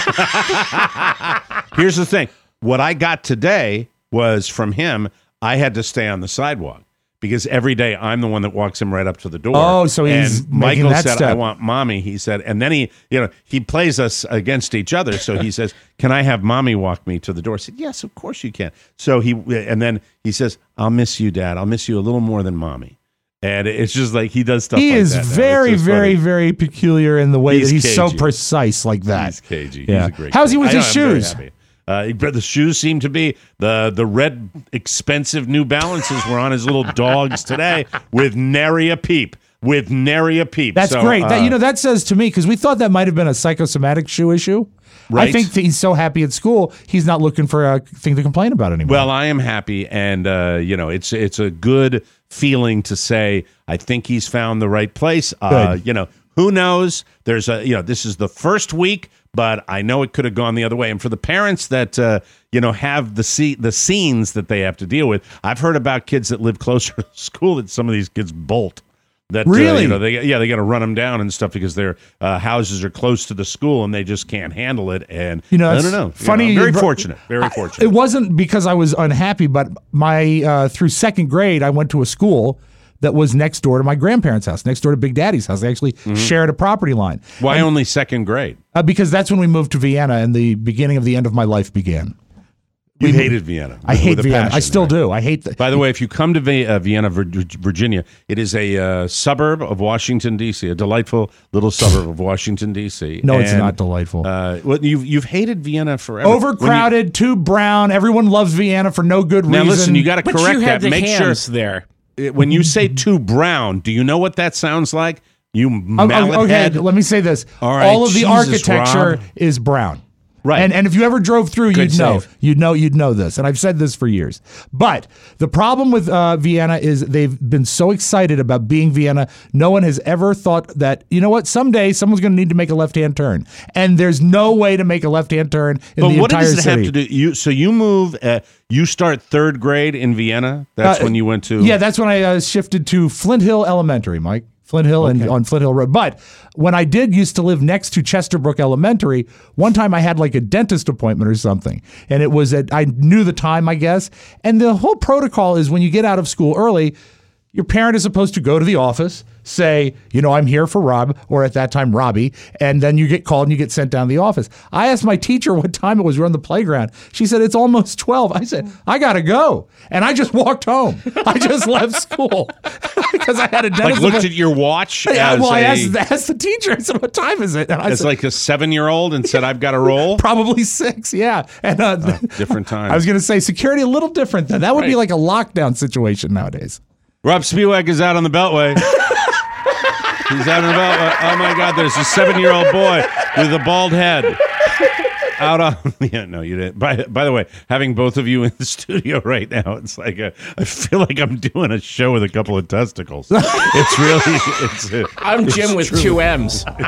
Here's the thing. What I got today was from him. I had to stay on the sidewalk because every day I'm the one that walks him right up to the door. Oh, so he's and making Michael that said, step. "I want mommy." He said, and then he, you know, he plays us against each other. So he says, "Can I have mommy walk me to the door?" I said, "Yes, of course you can." So he, and then he says, "I'll miss you, Dad. I'll miss you a little more than mommy." And it's just like he does stuff. He like is that now. It's very, just very, funny. very peculiar in the way He's that he's so cagey. precise like that. He's cagey. Yeah. He's a great How's he kid. with I his know, I'm very shoes? happy. Uh, but the shoes seem to be the the red expensive New Balances were on his little dogs today with nary a peep. With nary a peep. That's So, great. that uh, you know that says to me because we thought that might have been a psychosomatic shoe issue. I Right. think that he's so happy at school, he's not looking for a thing to complain about anymore. Well, I am happy, and uh, you know, it's it's a good feeling to say I think he's found the right place. Uh, Good. you know, who knows? There's a you know, this is the first week, but I know it could have gone the other way. And for the parents that uh, you know have the se- the scenes that they have to deal with, I've heard about kids that live closer to school that some of these kids bolt. That, uh, Really? you know, they yeah, they got to run them down and stuff because their uh, houses are close to the school and they just can't handle it. And You know, I it's don't know. You funny know, you very bro- fortunate. Very I- fortunate. It wasn't because I was unhappy, but my uh, through second grade, I went to a school that was next door to my grandparents' house, next door to Big Daddy's house. They actually Mhm. shared a property line. Why And- only second grade? Uh, because that's when we moved to Vienna and the beginning of the end of my life began. You We- hated Vienna. I with hate a Vienna. I passion, still right? do. I hate the. By the way, if you come to Vi- uh, Vienna, Vir- Virginia, it is a uh, suburb of Washington, D C, a delightful little suburb of Washington, D C. No, it's And, not delightful. Uh, well, you've, you've hated Vienna forever. When you- Overcrowded, too brown. Everyone loves Vienna for no good Now, reason. listen, you got to But correct you had that. the Make hams sure there. It- when you say too brown, do you know what that sounds like? You Um, mallet okay, head. let me say this. All right, All of the Jesus, architecture Rob. is brown. Right. And and if you ever drove through, Good you'd know. save. You'd know you'd know this. And I've said this for years. But the problem with uh, Vienna is they've been so excited about being Vienna. No one has ever thought that, you know what, someday someone's going to need to make a left-hand turn. And there's no way to make a left-hand turn in But the what entire does it city. have to do? You so you move. Uh, you start third grade in Vienna. That's Uh, when you went to. Yeah, that's when I uh, shifted to Flint Hill Elementary, Mike. Flint Hill and Okay. on Flint Hill Road. But when I did used to live next to Chesterbrook Elementary, one time I had like a dentist appointment or something. And it was at, I knew the time, I guess. And the whole protocol is when you get out of school early, your parent is supposed to go to the office, say, you know, I'm here for Rob, or at that time, Robbie, and then you get called and you get sent down to the office. I asked my teacher what time it was. We were on the playground. She said, it's almost twelve. I said, I got to go. And I just walked home. I just left school because I had a dentist Like looked appointment. at your watch. Yeah, as well, I a, asked, asked the teacher. I said, what time is it? And I as said, like a seven-year-old and said, "I've got to roll." probably six, yeah. And uh, Uh, different times. I was going to say security a little different then. That would be Right. like a lockdown situation nowadays. Rob Spiewak is out on the Beltway. He's out on the Beltway. Oh my God! There's a seven-year-old boy with a bald head. Out on yeah no you didn't. By by the way, having both of you in the studio right now, it's like a, I feel like I'm doing a show with a couple of testicles. It's really it's. Uh, I'm it's Jim with true. two M's. All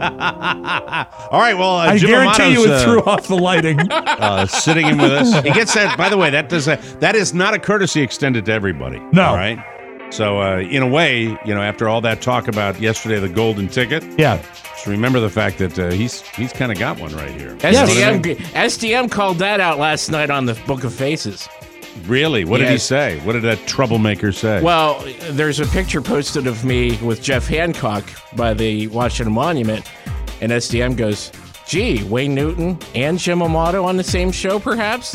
right, well, uh, I Jim guarantee you Amato's, it uh, threw off the lighting. uh, sitting in with us. He gets that. By the way, that does a, that is not a courtesy extended to everybody. No. All right. So uh, in a way, you know, after all that talk about yesterday, the golden ticket. Yeah. Just remember the fact that uh, he's he's kind of got one right here. S D M, You know what I mean? S D M called that out last night on the Book of Faces. Really? What did he Yes. say? What did that troublemaker say? Well, there's a picture posted of me with Jeff Hancock by the Washington Monument, and S D M goes, gee, Wayne Newton and Jim Amato on the same show, perhaps?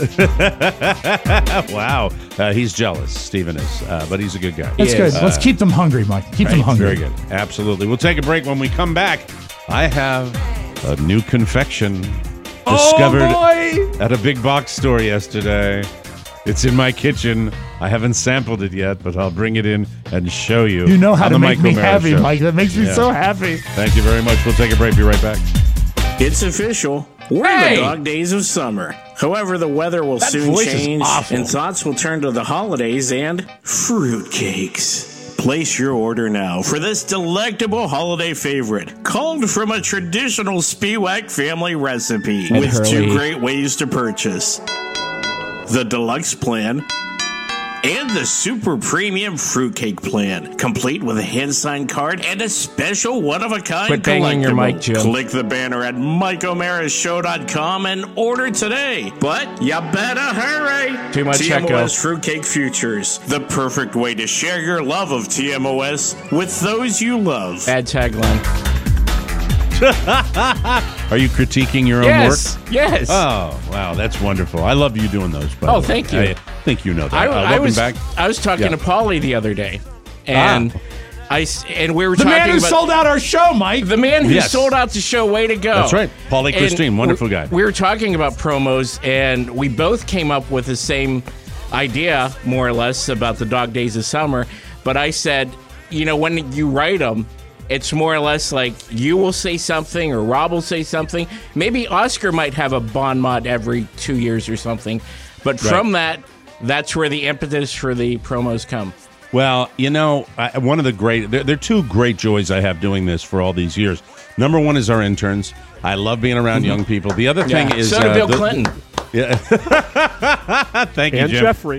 Wow. Uh, he's jealous, Stephen is, uh, but he's a good guy. That's good. Let's Uh, keep them hungry, Mike. Keep them Right, hungry. Very good. Absolutely. We'll take a break. When we come back, I have a new confection discovered Oh, boy! at a big box store yesterday. It's in my kitchen. I haven't sampled it yet, but I'll bring it in and show you. You know how on to the make Mike me O'Mara happy, Show. Mike. That makes me Yeah. so happy. Thank you very much. We'll take a break. Be right back. It's official. We're in Hey! the dog days of summer. However, the weather will That soon voice is change, awful. and thoughts will turn to the holidays and fruitcakes. Place your order now for this delectable holiday favorite, culled from a traditional Spiewak family recipe, Ed with two Hurley. great ways to purchase: the deluxe plan and the super premium fruitcake plan, complete with a hand-signed card and a special one-of-a-kind Quit banging your collectible. mic, Jim. Click the banner at Mike O'Mara Show dot com and order today. But you better hurry. Too much T M O S echo. Fruitcake Futures, the perfect way to share your love of T M O S with those you love. Bad tagline. Are you critiquing your own Yes, work? yes. Oh, wow. That's wonderful. I love you doing those. By Oh, the way. thank you. I think you know that. I, uh, I welcome was back. I was talking Yeah. to Paulie the other day, and Ah. I s- and we were The talking man who about sold out our show, Mike. the man who Yes. sold out the show. Way to go! That's right. Paulie And Christine, wonderful we- guy. We were talking about promos, and we both came up with the same idea, more or less, about the Dog Days of Summer. But I said, you know, when you write them, it's more or less like you will say something or Rob will say something. Maybe Oscar might have a bon mot every two years or something. But from that, that's where the impetus for the promos come. Well, you know, I, one of the great, there, there are two great joys I have doing this for all these years. Number one is our interns. I love being around young people. The other thing Yeah. is So did uh, Bill the- Clinton. Yeah. Thank you, And Jim. Jeffrey.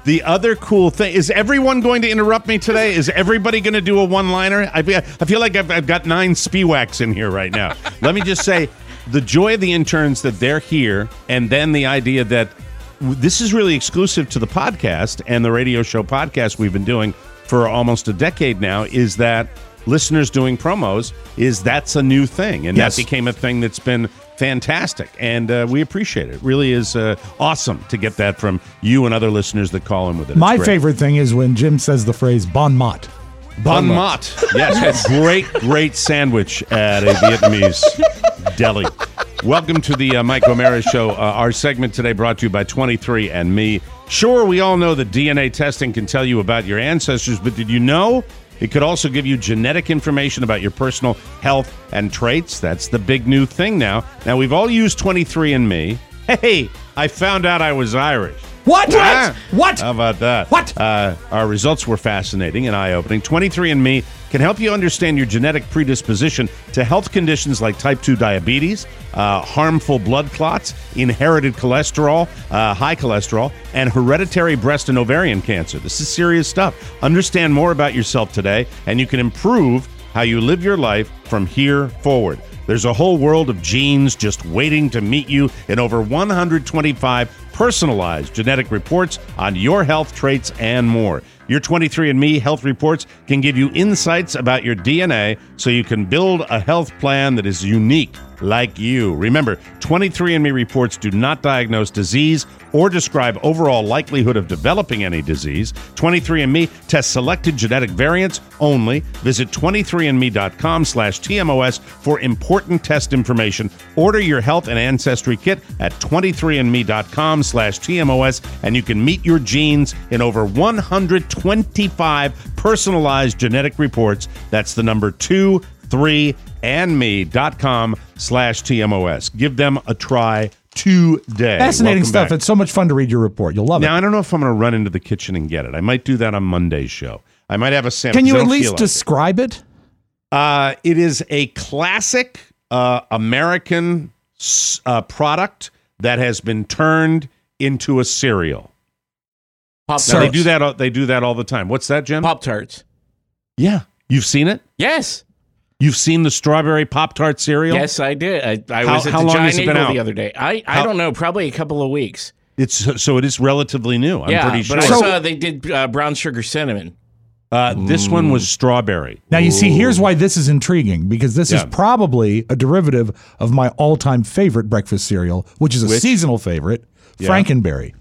The other cool thing is everyone going to interrupt me today? Is everybody going to do a one-liner? I feel, I feel like I've, I've got nine Spiwax in here right now. Let me just say, the joy of the interns that they're here, and then the idea that this is really exclusive to the podcast and the radio show podcast we've been doing for almost a decade now, is that listeners doing promos, is that's a new thing. And yes. that became a thing that's been fantastic, and uh, we appreciate it. It really is uh, awesome to get that from you and other listeners that call in with it. It's My great. favorite thing is when Jim says the phrase bon mot. Bon mot. Yes, great, great sandwich at a Vietnamese deli. Welcome to the uh, Mike O'Mara Show. Uh, our segment today brought to you by twenty-three and me. Sure, we all know that D N A testing can tell you about your ancestors, but did you know it could also give you genetic information about your personal health and traits? That's the big new thing now. Now, we've all used twenty-three and me. Hey, I found out I was Irish. What? Ah, what? How about that? What? Uh, our results were fascinating and eye-opening. twenty-three and me can help you understand your genetic predisposition to health conditions like type two diabetes, uh, harmful blood clots, inherited cholesterol, uh, high cholesterol, and hereditary breast and ovarian cancer. This is serious stuff. Understand more about yourself today, and you can improve how you live your life from here forward. There's a whole world of genes just waiting to meet you in over one hundred twenty-five personalized genetic reports on your health traits and more. Your twenty-three and me health reports can give you insights about your D N A so you can build a health plan that is unique like you. Remember, twenty-three and me reports do not diagnose disease or describe overall likelihood of developing any disease. twenty-three and me tests selected genetic variants only. Visit twenty-three and me dot com slash T M O S for important test information. Order your health and ancestry kit at twenty-three and me dot com slash T M O S, and you can meet your genes in over one hundred twenty-five personalized genetic reports. That's the number two, three, and me dot com slash T M O S. Give them a try today. Fascinating Welcome stuff. back. It's so much fun to read your report. You'll love Now, it. I don't know if I'm going to run into the kitchen and get it. I might do that on Monday's show. I might have a sample. Can you I at don't least feel like describe it? it. Uh, it is a classic uh, American uh, product that has been turned into a cereal. Pop-Tarts. Now, they do that. all- They do that all the time. What's that, Jim? Pop-Tarts. Yeah, you've seen it. Yes. You've seen the strawberry Pop-Tart cereal? Yes, I did. I, I How- was at how the long Giant has it been Eagle out? the other day. I, I How- don't know, probably a couple of weeks. It's so it is relatively new. I'm yeah, pretty sure. but I saw they did uh, brown sugar cinnamon. Uh, this one was strawberry. Now, you see, here's why this is intriguing, because this Yeah. is probably a derivative of my all-time favorite breakfast cereal, which is a Which? seasonal favorite, Yeah. Frankenberry.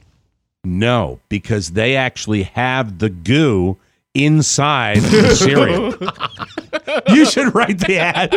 No, because they actually have the goo inside the cereal. You should write the ad.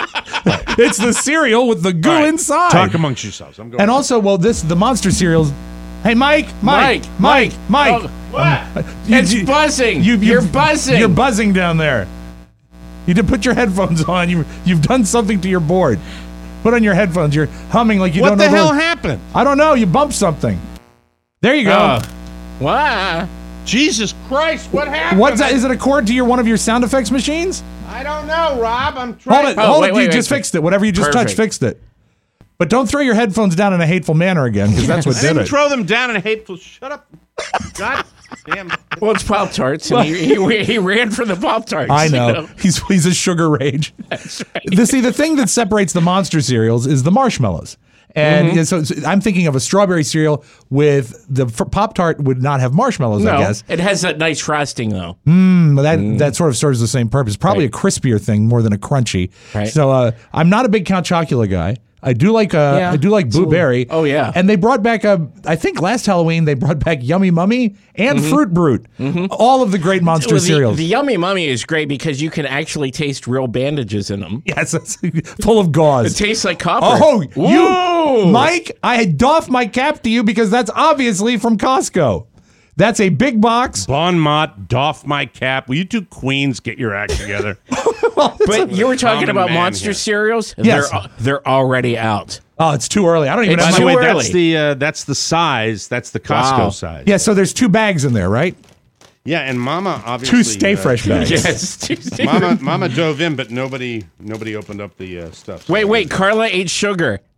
It's the cereal with the goo All right, inside. Talk amongst yourselves. I'm going. And also, well, this the monster cereals. Hey, Mike, Mike, Mike, Mike, Mike. Oh, what? You- It's you- buzzing. you- You're you- buzzing. You're buzzing down there. You did put your headphones on. You you've done something to your board. Put on your headphones. You're humming like you what don't the know. hell the- happened? I don't know. You bumped something. There you go. Oh. Wow. Jesus Christ! What happened? What's that? Is it a cord to your one of your sound effects machines? I don't know, Rob. I'm trying. Hold it. Oh, hold wait, it. wait, You wait. just fixed it. Whatever you just Perfect. touched fixed it. But don't throw your headphones down in a hateful manner again, because that's what I did didn't it. throw them down in a hateful. Shut up. God damn. Well, it's Pop-Tarts, and he, he, he ran for the Pop-Tarts. I you know. He's he's a sugar rage. That's right. The, see, the thing that separates the monster cereals is the marshmallows. And Mm-hmm. so, so I'm thinking of a strawberry cereal with the Pop Tart would not have marshmallows, No, I guess. it has that nice frosting, though. Mm, that that sort of serves the same purpose. Probably Right. a crispier thing more than a crunchy. Right. So uh, I'm not a big Count Chocula guy. I do like uh, Yeah, I do like absolutely. Blueberry. Oh, yeah. And they brought back a I think last Halloween they brought back Yummy Mummy and Fruit Brute. All of the great monster Mm-hmm. Well, the, cereals. the Yummy Mummy is great because you can actually taste real bandages in them. yes, it's full of gauze. It tastes like copper. Oh, Whoa! you, Mike, I doff my cap to you because that's obviously from Costco. That's a big box. Bon mot, doff my cap. Will you two queens get your act together? But you were talking Common about man monster here. cereals. Yes. They're, they're already out. Oh, it's too early. I don't even It's have By my the way, too that's early. the uh, that's the size. That's the Costco Wow. size. Yeah, so there's two bags in there, right? Yeah, and Mama obviously Two Stay uh, Fresh bags. Yes. Tuesday. Mama, Mama dove in, but nobody, nobody opened up the uh, stuff. So Wait, wait. Carla ate sugar.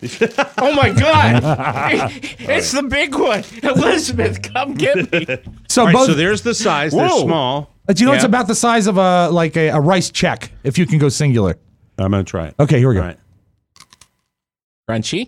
Oh my God! It's the big one. Elizabeth, come get me. So All right, both. so there's the size. They're Whoa. small. But you know, Yeah. it's about the size of a like a, a rice check. If you can go singular. I'm gonna try it. Okay, here we go. All right. Crunchy.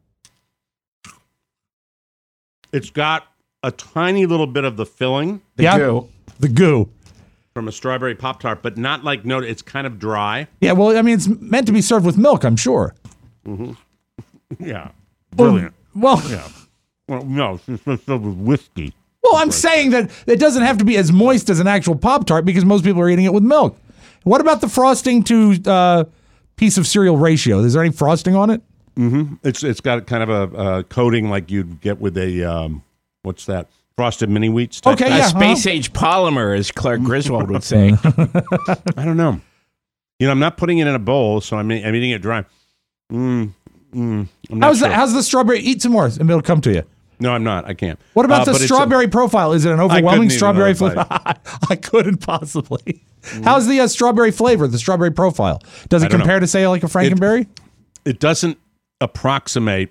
It's got a tiny little bit of the filling The Yeah. goo. The goo. from a strawberry Pop Tart, but not like no. It's kind of dry. Yeah, well, I mean, it's meant to be served with milk, I'm sure. Mm-hmm. Yeah, Well, brilliant. Well, Yeah. Well, no, it's just filled with whiskey. well, I'm saying that it doesn't have to be as moist as an actual Pop Tart because most people are eating it with milk. What about the frosting to uh, piece of cereal ratio? Is there any frosting on it? Mm-hmm. It's it's got kind of a uh, coating like you'd get with a um, what's that? Frosted mini wheats. Type Okay, thing. A yeah. space age polymer, as Clark Griswold would say. I don't know. You know, I'm not putting it in a bowl, so I'm I'm eating it dry. Mm, mm, I'm not How's sure. the, how's the strawberry? Eat some more, and it'll come to you. No, I'm not. I can't. What about Uh, the but it's a- strawberry profile? Is it an overwhelming eat strawberry another flavor? I couldn't possibly. How's the uh, strawberry flavor? The strawberry profile? Does I it don't compare know. to say like a Frankenberry? It doesn't approximate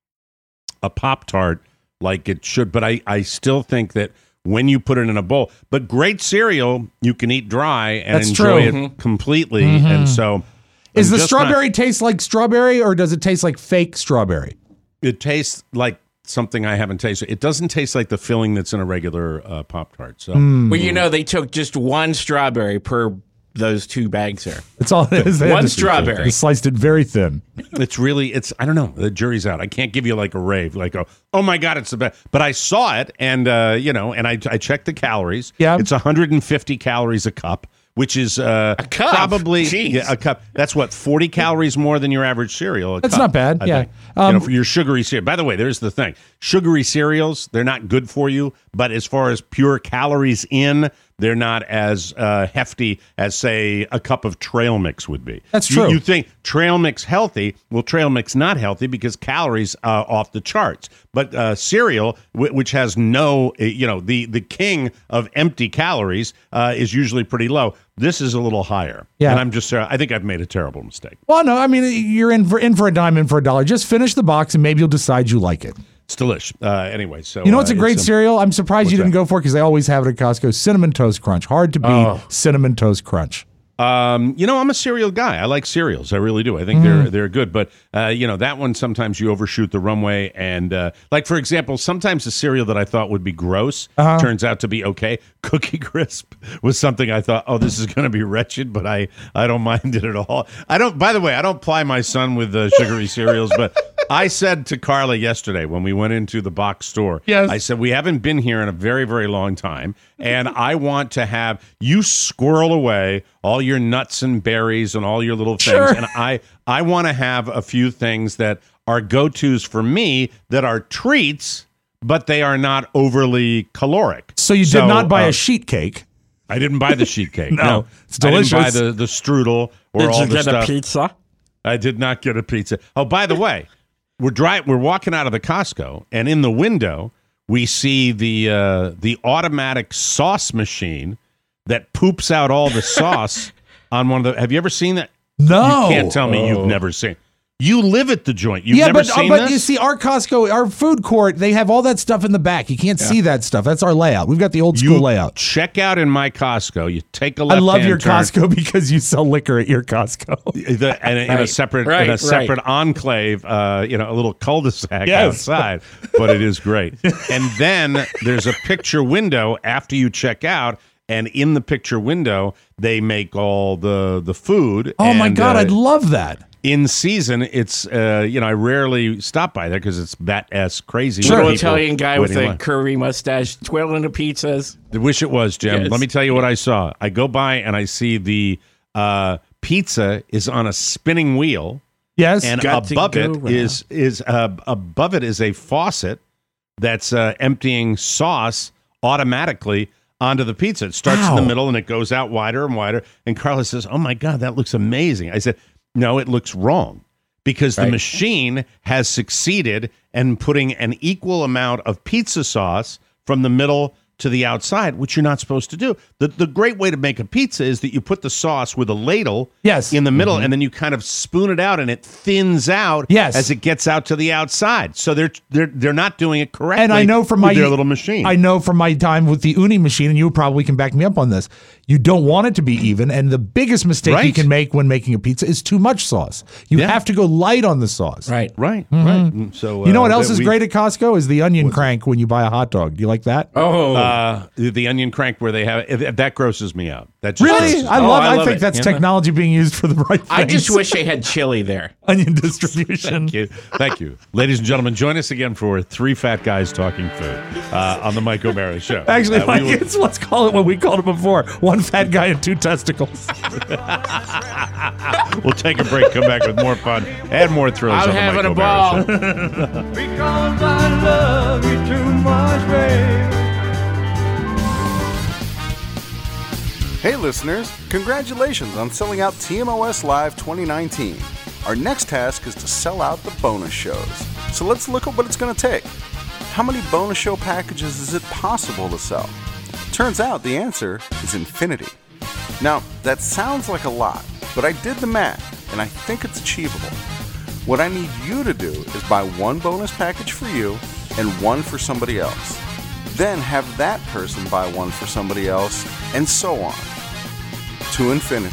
a Pop Tart like it should, but I, I still think that when you put it in a bowl, but great cereal you can eat dry and That's enjoy true. it completely. Mhm. And so, Is I'm the just not- strawberry taste like strawberry, or does it taste like fake strawberry? it tastes like something I haven't tasted. It doesn't taste like the filling that's in a regular uh, Pop Tart. So, Hmm. Well, you know, they took just one strawberry per those two bags there. That's all it is. They One had to- strawberry. They sliced it very thin. it's really, it's, I don't know. The jury's out. I can't give you like a rave, like, oh, oh my God, it's the best. But I saw it and, uh, you know, and I, I checked the calories. Yeah. It's one hundred fifty calories a cup, which is uh, A cup? probably Jeez. yeah, a cup. That's what, forty calories more than your average cereal. a That's cup, not bad, I yeah. think. Um, you know, for your sugary cereal. By the way, there's the thing. Sugary cereals, they're not good for you, but as far as pure calories in, they're not as uh, hefty as, say, a cup of trail mix would be. That's You- true. You, think trail mix healthy? Well, trail mix not healthy because calories uh, off the charts. But uh, cereal, w- which has no, uh, you know, the the king of empty calories, uh, is usually pretty low. This is a little higher. Yeah. And I'm just, uh, I think I've made a terrible mistake. Well, no, I mean you're in for in for a dime, in for a dollar. Just finish the box, and maybe you'll decide you like it. It's delish. Uh, anyway, so You know what's uh, a great it's, um, cereal? I'm surprised you what's didn't that? go for it because they always have it at Costco. Cinnamon Toast Crunch. Hard to beat Oh. Cinnamon Toast Crunch. Um, you know, I'm a cereal guy. I like cereals. I really do. I think Mm. they're they're good. But uh, you know, that one sometimes you overshoot the runway. And uh, like for example, sometimes the cereal that I thought would be gross Uh-huh. turns out to be okay. Cookie Crisp was something I thought, oh, this is going to be wretched, but I I don't mind it at all. I don't. By the way, I don't ply my son with uh, sugary cereals, but I said to Carla yesterday when we went into the box store, Yes. I said we haven't been here in a very very long time, and I want to have you squirrel away all your nuts and berries and all your little things, Sure. and I I want to have a few things that are go-tos for me that are treats, but they are not overly caloric. So you did not buy uh, a sheet cake. I didn't buy the sheet cake. No, no, it's I didn't buy delicious. the the strudel or Did all you the get stuff. a pizza? I did not get a pizza. Oh, by the way, we're dri- We're walking out of the Costco, and in the window we see the uh, the automatic sauce machine that poops out all the sauce on one of the. Have you ever seen that? No. You can't tell me Oh. you've never seen. You live at the joint. You've yeah, never but uh, seen but this? you see, our Costco, our food court, they have all that stuff in the back. You can't see that stuff. That's our layout. We've got the old school You layout. check out in my Costco. You take a I left. love your Costco because you sell liquor at your Costco. The, and in a Right, separate right, in a right. separate enclave, uh, you know, a little cul-de-sac Yes. outside, but it is great. And then there's a picture window after you check out, and in the picture window they make all the the food. Oh my and, God, uh, I'd love that. in season, it's uh, you know I rarely stop by there because it's that ass crazy. Little People Italian guy with waiting in a line. curvy mustache twirling the pizzas. I wish it was, Jim. Yes. Let me tell you what I saw. I go by and I see the uh, pizza is on a spinning wheel. Yes. And Got to above go it around. is is uh, above it is a faucet that's uh, emptying sauce automatically onto the pizza. It starts in the Wow. middle and it goes out wider and wider. And Carla says, "Oh my God, that looks amazing." I said, "No, it looks wrong because the Right. machine has succeeded in putting an equal amount of pizza sauce from the middle to the outside, which you're not supposed to do. The the great way to make a pizza is that you put the sauce with a ladle yes. in the middle, mm-hmm. and then you kind of spoon it out, and it thins out yes. as it gets out to the outside. So they're they're they're not doing it correctly. And I know from with my their little machine. I know from my time with the Uni machine, and you probably can back me up on this. You don't want it to be even, and the biggest mistake right. you can make when making a pizza is too much sauce. You yeah. have to go light on the sauce. Right, right, mm-hmm. right. So uh, you know what else is we, great at Costco is the onion crank when you buy a hot dog. Do you like that? Oh, uh, the, the onion crank where they have it, that grosses me out. That just really, grosses I me. love. Oh, I I, love think it. that's Yeah. technology being used for the right things. I just wish they had chili there. Onion distribution. Thank you, thank you, ladies and gentlemen. Join us again for Three Fat Guys Talking Food uh, on the Mike O'Mara Show. Actually, uh, Mike, will... it's, let's call it what we called it before: one fat guy and two testicles. We'll take a break. Come back with more fun and more thrills. I'm on the having Mike a ball. O'Mara Show. Because I love you too much, babe. Hey listeners, congratulations on selling out T M O S Live twenty nineteen. Our next task is to sell out the bonus shows. So let's look at what it's going to take. How many bonus show packages is it possible to sell? Turns out the answer is infinity. Now, that sounds like a lot, but I did the math, and I think it's achievable. What I need you to do is buy one bonus package for you and one for somebody else. Then have that person buy one for somebody else, and so on. To infinity.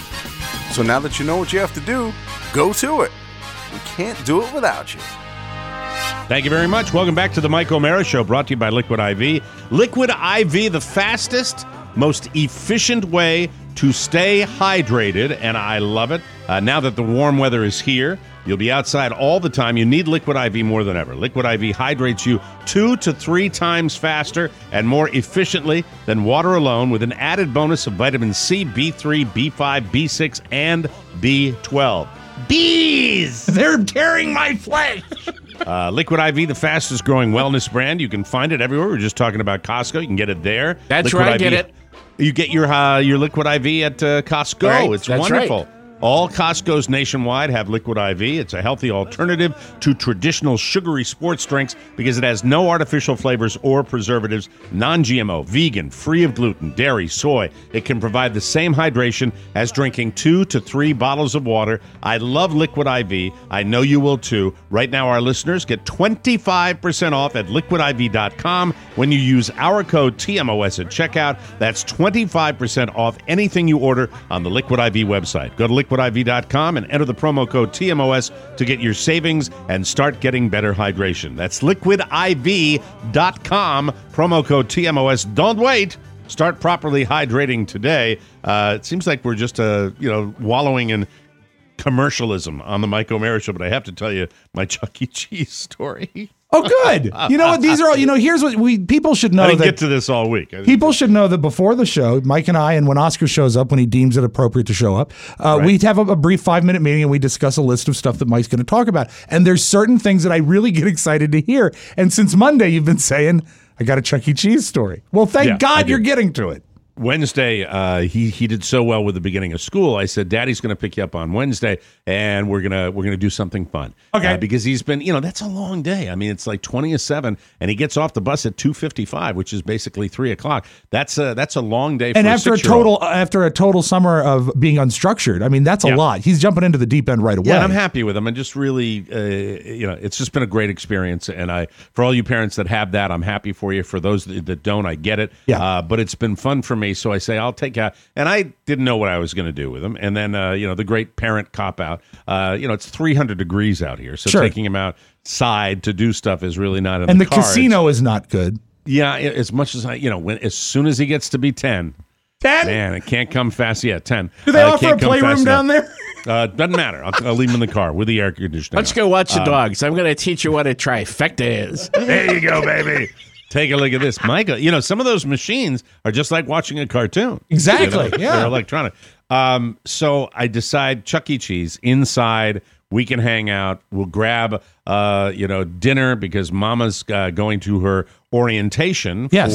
So now that you know what you have to do, go to it. We can't do it without you. Thank you very much. Welcome back to the Mike O'Mara Show, brought to you by Liquid I V. Liquid I V, the fastest, most efficient way to stay hydrated, and I love it. Uh, now that the warm weather is here, you'll be outside all the time. You need Liquid I V more than ever. Liquid I V hydrates you two to three times faster and more efficiently than water alone, with an added bonus of vitamin C, B three, B five, B six, and B twelve. Bees! They're tearing my flesh! Uh, Liquid I V, the fastest growing wellness brand. You can find it everywhere. We were just talking about Costco. You can get it there. That's Liquid right, I V. get it. You get your uh, your Liquid I V at uh, Costco. Right, it's that's wonderful. right. All Costco's nationwide have Liquid I V. It's a healthy alternative to traditional sugary sports drinks because it has no artificial flavors or preservatives, non-G M O, vegan, free of gluten, dairy, soy. It can provide the same hydration as drinking two to three bottles of water. I love Liquid I V. I know you will too. Right now, our listeners get twenty-five percent off at liquid I V dot com when you use our code T M O S at checkout. That's twenty-five percent off anything you order on the Liquid I V website. Go to liquid I V dot com and enter the promo code T M O S to get your savings and start getting better hydration. That's liquid I V dot com, promo code T M O S. Don't wait. Start properly hydrating today. Uh, it seems like we're just, uh, you know, wallowing in commercialism on the Mike O'Mara Show, but I have to tell you my Chuck E. Cheese story. Oh, good. You know what? These are all, you know, here's what we, people should know. I didn't that get to this all week. People should know that before the show, Mike and I, and when Oscar shows up, when he deems it appropriate to show up, uh, Right. we have a, a brief five minute meeting and we discuss a list of stuff that Mike's going to talk about. And there's certain things that I really get excited to hear. And since Monday, you've been saying, I got a Chuck E. Cheese story. Well, thank Yeah, I God do. you're getting to it. Wednesday, uh, he he did so well with the beginning of school. I said, "Daddy's going to pick you up on Wednesday, and we're gonna we're gonna do something fun." Okay. Uh, because he's been, you know, that's a long day. I mean, it's like twenty to seven, and he gets off the bus at two fifty-five, which is basically three o'clock. That's a that's a long day. For And a after a six-year-old. total after a total summer of being unstructured, I mean, that's a Yeah. lot. He's jumping into the deep end right away. Yeah, and I'm happy with him. And just really, uh, you know, it's just been a great experience. And I, for all you parents that have that, I'm happy for you. For those that, that don't, I get it. Yeah. Uh, but it's been fun for me. So I say I'll take out. And I didn't know what I was going to do with him. And then, uh, you know, the great parent cop out. Uh, you know, it's three hundred degrees out here, so Sure. taking him outside to do stuff is really not in and the, the cards. casino is not good. Yeah, as much as I, you know, when as soon as he gets to be ten. ten? Man, it can't come fast yet. ten. Do they Uh, offer a can't come playroom fast down enough. there? Uh, doesn't matter. I'll, I'll leave him in the car with the air conditioning. Let's on. go watch the Um, dogs. I'm going to teach you what a trifecta is. There you go, baby. Take a look at this, Micah. You know, some of those machines are just like watching a cartoon. Exactly, You know, yeah. They're electronic. Um, so I decide Chuck E. Cheese inside. We can hang out. We'll grab, uh, you know, dinner because Mama's uh, going to her orientation Yes. for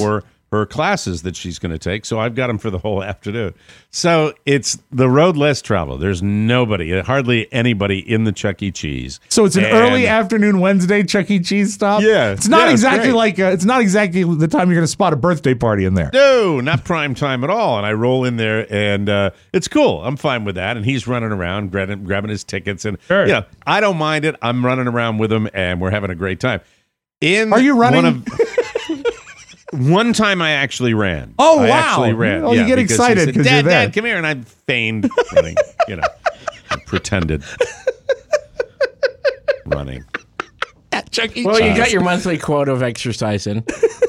her classes that she's going to take. So I've got them for the whole afternoon. So it's the road less traveled. There's nobody, hardly anybody in the Chuck E. Cheese. So it's an And- early afternoon Wednesday Chuck E. Cheese stop. Yeah, it's not yeah, it's exactly great. like uh, it's not exactly the time you're going to spot a birthday party in there. No, not prime time at all. And I roll in there, and uh, it's cool. I'm fine with that. And he's running around, grabbing, grabbing his tickets, and Sure. you know, I don't mind it. I'm running around with him, and we're having a great time. In Are you running? One, of, one time, I actually ran. Oh, I wow. actually ran. Oh, you get because he excited said, 'cause Dad, you're there." Dad, come here, and I feigned running. You know, I pretended running. Chuck E. Well, you Cheese. got your monthly quota of exercise in.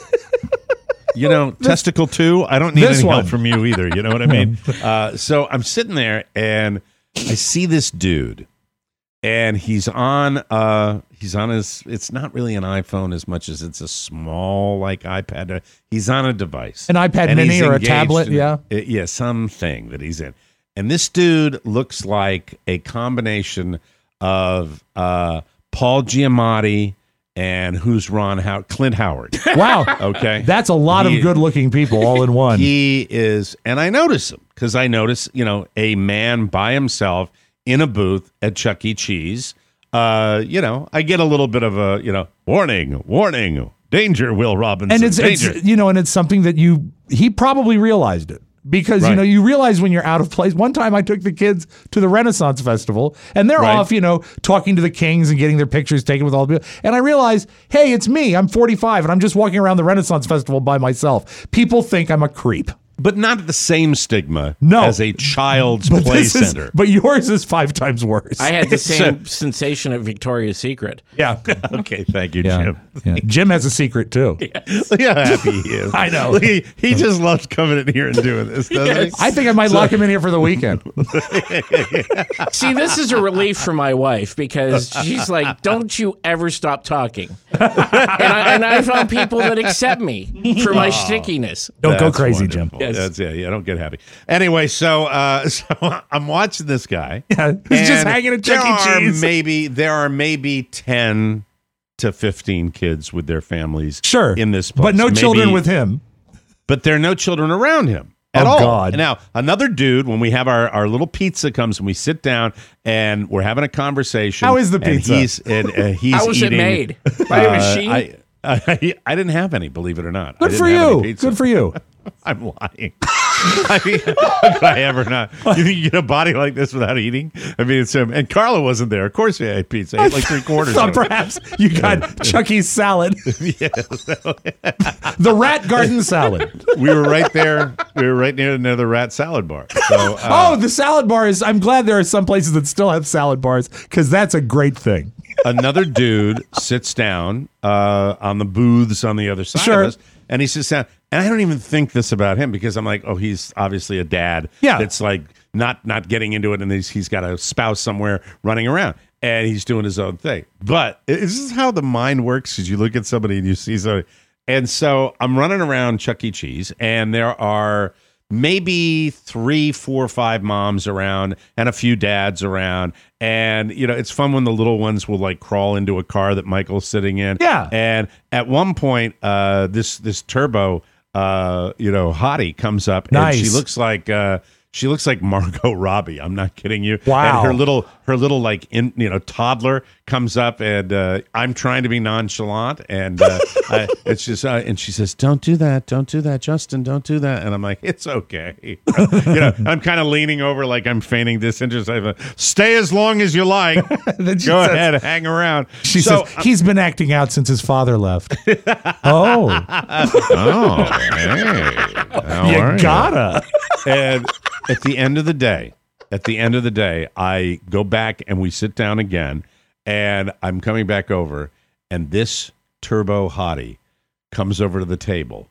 You know, testicle two, I don't need This any one. help from you either. You know what I mean? Uh, so I'm sitting there, and I see this dude, and he's on uh, he's on his. It's not really an iPhone as much as it's a small like iPad. He's on a device, An iPad and mini he's or a engaged tablet, in- yeah. uh, yeah, something that he's in. And this dude looks like a combination of uh, Paul Giamatti and who's Ron Howard, Clint Howard. Wow. Okay, That's a lot He- of good-looking people all in one. He is, and I notice him because I notice, you know, a man by himself in a booth at Chuck E. Cheese. Uh, you know, I get a little bit of a, you know, warning, warning, danger, Will Robinson, and it's, danger. it's you know, and it's something that you he probably realized it. Because, you Right. know, you realize when you're out of place. One time I took the kids to the Renaissance Festival, and they're Right. off, you know, talking to the kings and getting their pictures taken with all the people. And I realized, hey, it's me. I'm forty-five, and I'm just walking around the Renaissance Festival by myself. People think I'm a creep. But not the same stigma No. as a child's But play this is- center. but yours is five times worse. I had the So- same sensation at Victoria's Secret. Yeah. Okay, thank you, Yeah. Jim. Yeah. Jim has a secret, too. Look how happy he is. I know. Look, he, he just loves coming in here and doing this, doesn't Yes. I think I might So- lock him in here for the weekend. See, this is a relief for my wife because she's like, "Don't you ever stop talking." and, I, and I found people that accept me for my stickiness. Don't go That's crazy, wonderful. Jim. Yes. That's yeah, yeah. Don't get happy. Anyway, so uh, so I'm watching this guy. Yeah, he's just and hanging at Chuck there E. are Cheese. Maybe there are maybe ten to fifteen kids with their families. Sure. in this place, But no Maybe- children with him. But there are no children around him at Oh, all. God. Now, another dude, when we have our, our little pizza comes and we sit down and we're having a conversation. How is the and past? he's and uh, he's How was it eating, made? By a uh, machine? I, I, I didn't have any, believe it or not. I Good didn't for have any you. pizza. Good for you. I'm lying. I mean, how could I ever not? You think you get a body like this without eating? I mean, it's um, and Carla wasn't there. Of course, he ate pizza. I ate like three quarters. Thought of it. perhaps you got Chuck E. salad, Yeah, so- the Rat Garden salad. we were right there. We were right near, near the rat salad bar. So, uh, Oh, the salad bar is. I'm glad there are some places that still have salad bars because that's a great thing. another dude sits down uh, on the booths on the other side Sure. of us, and he sits down. And I don't even think this about him because I'm like, oh, he's obviously a dad. Yeah. That's like not not getting into it, and he's, he's got a spouse somewhere running around, and he's doing his own thing. But this is how the mind works: is you look at somebody and you see somebody. And so I'm running around Chuck E. Cheese, and there are maybe three, four, five moms around and a few dads around. And, you know, it's fun when the little ones will like crawl into a car that Michael's sitting in. Yeah. And at one point, uh, this, this turbo, uh, you know, hottie comes up Nice. and she looks like, uh, she looks like Margot Robbie. I'm not kidding you. Wow. And her little, her little like in, you know, toddler comes up, and uh, I'm trying to be nonchalant, and uh, I, it's just, uh, and she says, "Don't do that, don't do that, Justin, don't do that." And I'm like, "It's okay." You know, I'm kind of leaning over like I'm feigning disinterest. I'm like, "Stay as long as you like. Then she Go says- ahead, hang around." She So, says he's been acting out since his father left. Oh, oh, hey, how you are gotta. And at the end of the day, at the end of the day, I go back and we sit down again, and I'm coming back over, and this turbo hottie comes over to the table,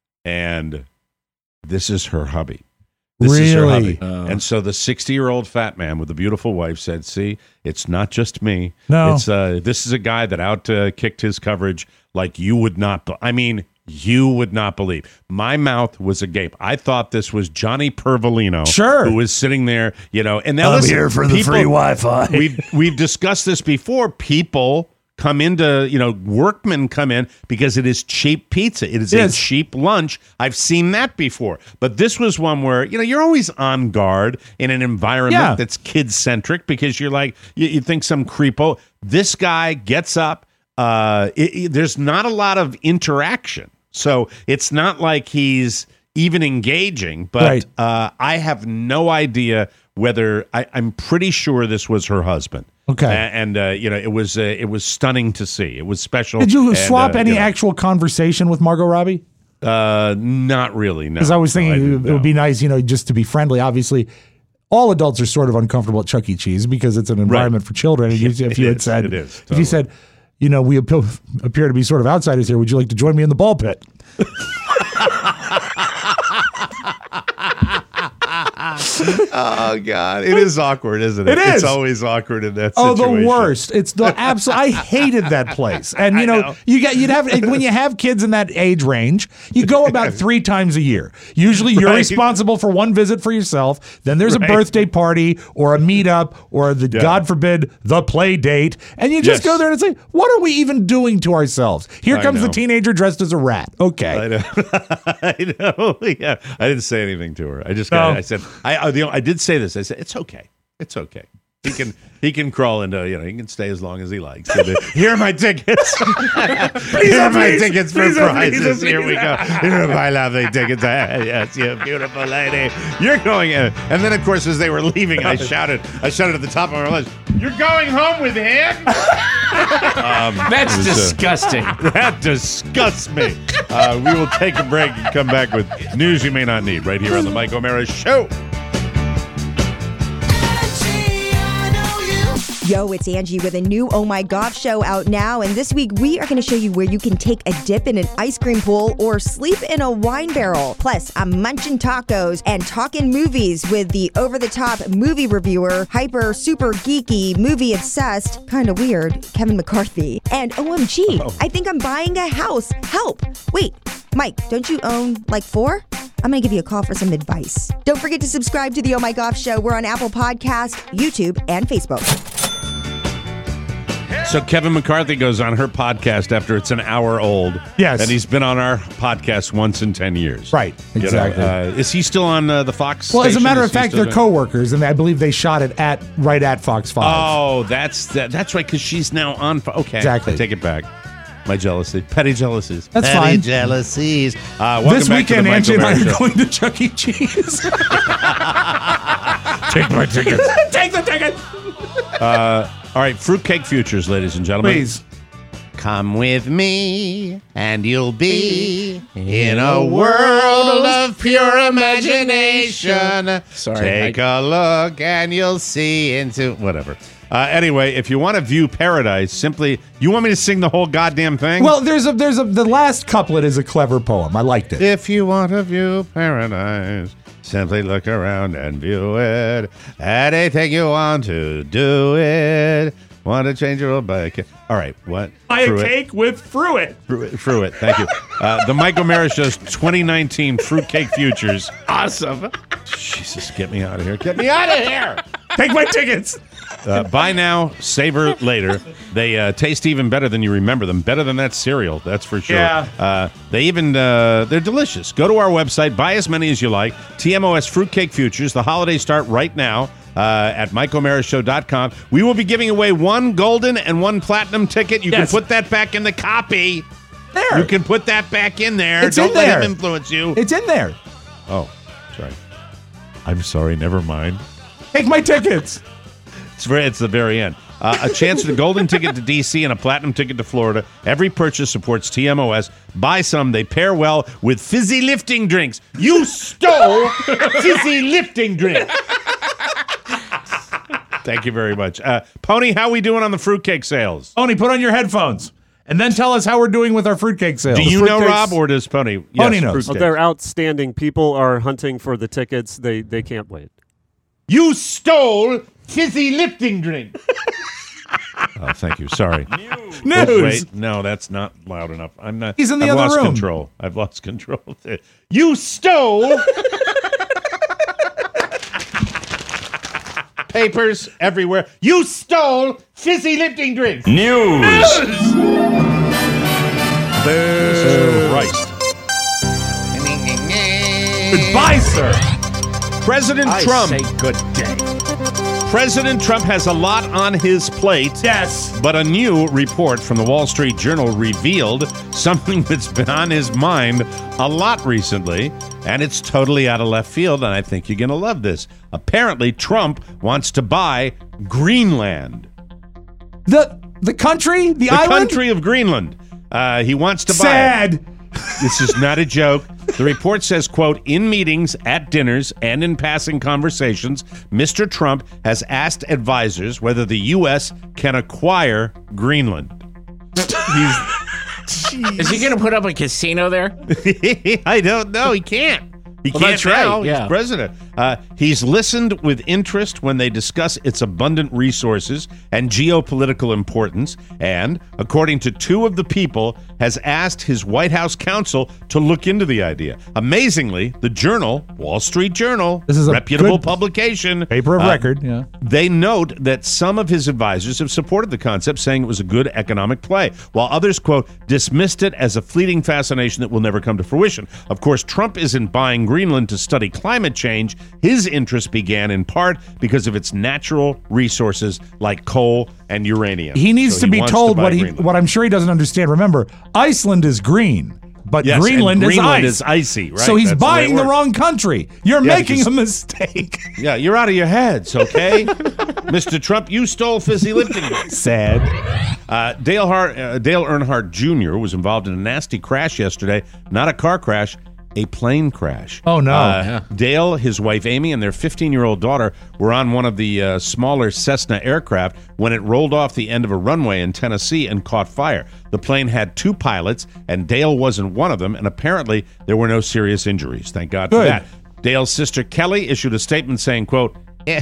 and this is her hubby. This is her Really? hubby. And so the sixty-year-old fat man with a beautiful wife said, "See, it's not just me. No. It's uh, this is a guy that out uh, kicked his coverage like you would not. Be- I mean, you would not believe. My mouth was agape. I thought this was Johnny Pervolino, Sure. who was sitting there, you know. And now I'm listen, here for the people- free Wi-Fi. We've we've discussed this before. People come into, you know, workmen come in because it is cheap pizza. It is It a is. cheap lunch. I've seen that before. But this was one where, you know, you're always on guard in an environment Yeah. that's kid-centric because you're like, you, you think some creepo. This guy gets up. Uh, it, it- there's not a lot of interaction. So it's not like he's even engaging. But Right. uh, I have no idea whether, I, I'm pretty sure this was her husband. Okay. A- And, uh, you know, it was uh, it was stunning to see. It was special. Did you And, swap uh, any you know, actual conversation with Margot Robbie? Uh, not really. No. Because I was No, thinking didn't, it would no. be nice, you know, just to be friendly. Obviously, all adults are sort of uncomfortable at Chuck E. Cheese because it's an environment for children. And you, if It you had is, said, it is, if totally. you said, you know, we appeal, appear to be sort of outsiders here. Would you like to join me in the ball pit? Oh God, it is awkward, isn't it? It is. It's always awkward in that Oh, situation. the worst! It's the absolute. I hated that place. And you I know, know. you get you'd have when you have kids in that age range, you go about three times a year. Usually, you're Right. responsible for one visit for yourself. Then there's Right. a birthday party or a meetup or the Yeah. God forbid the play date, and you just Yes. go there and say, "What are we even doing to ourselves?" Here I comes the know. teenager dressed as a rat. Okay, I know. I know. Yeah, I didn't say anything to her. I just No. got, I said I I, the, I did say this. I said it's okay. It's okay. He can he can crawl into, you know, he can stay as long as he likes. And, uh, here are my tickets. Here are my please. tickets for Please, oh, prizes. please, oh, Here we please. go. Here are my lovely tickets. Ah, yes, you beautiful lady. You're going in. And then, of course, as they were leaving, I shouted. I shouted at the top of my lungs. You're going home with him? um, That's it was, uh, disgusting. that disgusts me. Uh, we will take a break and come back with news you may not need right here on the Mike O'Mara Show. Yo, it's Angie with a new Oh My Goff show out now, and this week we are going to show you where you can take a dip in an ice cream pool or sleep in a wine barrel. Plus, I'm munching tacos and talking movies with the over-the-top movie reviewer, hyper, super geeky, movie obsessed, kind of weird, Kevin McCarthy. And O M G, Oh. I think I'm buying a house. Help! Wait, Mike, don't you own like four? I'm going to give you a call for some advice. Don't forget to subscribe to the Oh My Goff show. We're on Apple Podcasts, YouTube, and Facebook. So Kevin McCarthy goes on her podcast after it's an hour old. Yes. And he's been on our podcast once in ten years. Right, You know, exactly. uh, is he still on uh, the Fox Well, as a station? matter Is of he fact, still they're doing- coworkers, and I believe they shot it at right at Fox Five. Oh, that's that, that's right, because she's now on. Fo- Okay. Exactly. I take it back. My jealousy. Petty jealousies. That's Petty fine. jealousies. Uh, welcome This back to the weekend, Mike Angie and I O'Mara are Show. going to Chuck E. Cheese. Take my tickets. Take the ticket. Uh, all right, Fruitcake Futures, ladies and gentlemen. Please. Come with me, and you'll be in a world of pure imagination. Sorry, Take a look, and you'll see into Whatever. Uh, anyway, if you want to view paradise, simply, you want me to sing the whole goddamn thing? Well, there's a there's a the last couplet is a clever poem. I liked it. If you want to view paradise, simply look around and view it. Anything you want to do it. Want to change your old bike? All right, what? Buy a Fruit. cake with fruit. Fruit, Fruit, thank you. Uh, the Mike O'Mara Show's twenty nineteen Fruitcake Futures. Awesome. Jesus, get me out of here. Get me out of here. Take my tickets. Uh, buy now, savor later. They uh, taste even better than you remember them. Better than that cereal, that's for sure. Yeah. Uh, they even uh, they're delicious. Go to our website, buy as many as you like. T M O S Fruitcake Futures. The holidays start right now uh, at Mike O'Mara Show dot com. We will be giving away one golden and one platinum ticket. You Yes. can put that back in the copy. There. You can put that back in there. It's Don't in let there. him influence you. It's in there. Oh, sorry. I'm sorry. Never mind. Take my tickets. It's very, it's the very end. Uh, a chance at a golden ticket to D C and a platinum ticket to Florida. Every purchase supports T M O S. Buy some. They pair well with fizzy lifting drinks. You stole fizzy lifting drink. Thank you very much. Uh, Pony, how we doing on the fruitcake sales? Pony, put on your headphones and then tell us how we're doing with our fruitcake sales. Do you know, fruitcakes- Rob, or does Pony? Pony yes, knows. Oh, fruitcakes. they're outstanding. People are hunting for the tickets. They they can't wait. You stole fizzy lifting drink. Oh, thank you. Sorry. News. Oh, wait, no, that's not loud enough. I'm not. He's in the I've other lost room. control. I've lost control. You stole newspapers everywhere. You stole fizzy lifting drinks. News. Boo. Christ. Goodbye, sir. President I Trump. say good day. President Trump has a lot on his plate. Yes. But a new report from the Wall Street Journal revealed something that's been on his mind a lot recently, and it's totally out of left field, and I think you're going to love this. Apparently, Trump wants to buy Greenland. The the country? The, The island? country of Greenland. Uh, he wants to buy Sad. it. This is not a joke. The report says, quote, in meetings, at dinners, and in passing conversations, Mister Trump has asked advisors whether the U S can acquire Greenland. He's, Is he going to put up a casino there? I don't know. He can't. He Well, can't that's right, now. yeah. He's president. Uh, he's listened with interest when they discuss its abundant resources and geopolitical importance, and, according to two of the people, has asked his White House counsel to look into the idea. Amazingly, the Journal, Wall Street Journal, This is a reputable good publication, paper of uh, record. Yeah. they note that some of his advisors have supported the concept, saying it was a good economic play, while others, quote, dismissed it as a fleeting fascination that will never come to fruition. Of course, Trump isn't buying Greenland to study climate change. His interest began in part because of its natural resources like coal and uranium. He needs So to be wants told buy what he Greenland. what I'm sure he doesn't understand. Remember, Iceland is green, but Yes, and Greenland, Greenland is is ice. icy, right? So he's That's the way it buying the works. wrong country. You're Yeah, making just- a mistake. Yeah, you're out of your heads, okay? Mister Trump, you stole fizzy lifting. Sad. Uh, Dale, Hart, uh, Dale Earnhardt Junior was involved in a nasty crash yesterday. Not a car crash, a plane crash. Oh, no. Uh, Yeah. Dale, his wife Amy, and their fifteen-year-old daughter were on one of the uh, smaller Cessna aircraft when it rolled off the end of a runway in Tennessee and caught fire. The plane had two pilots, and Dale wasn't one of them, and apparently there were no serious injuries. Thank God for Good. that. Dale's sister Kelly issued a statement saying, quote, eh,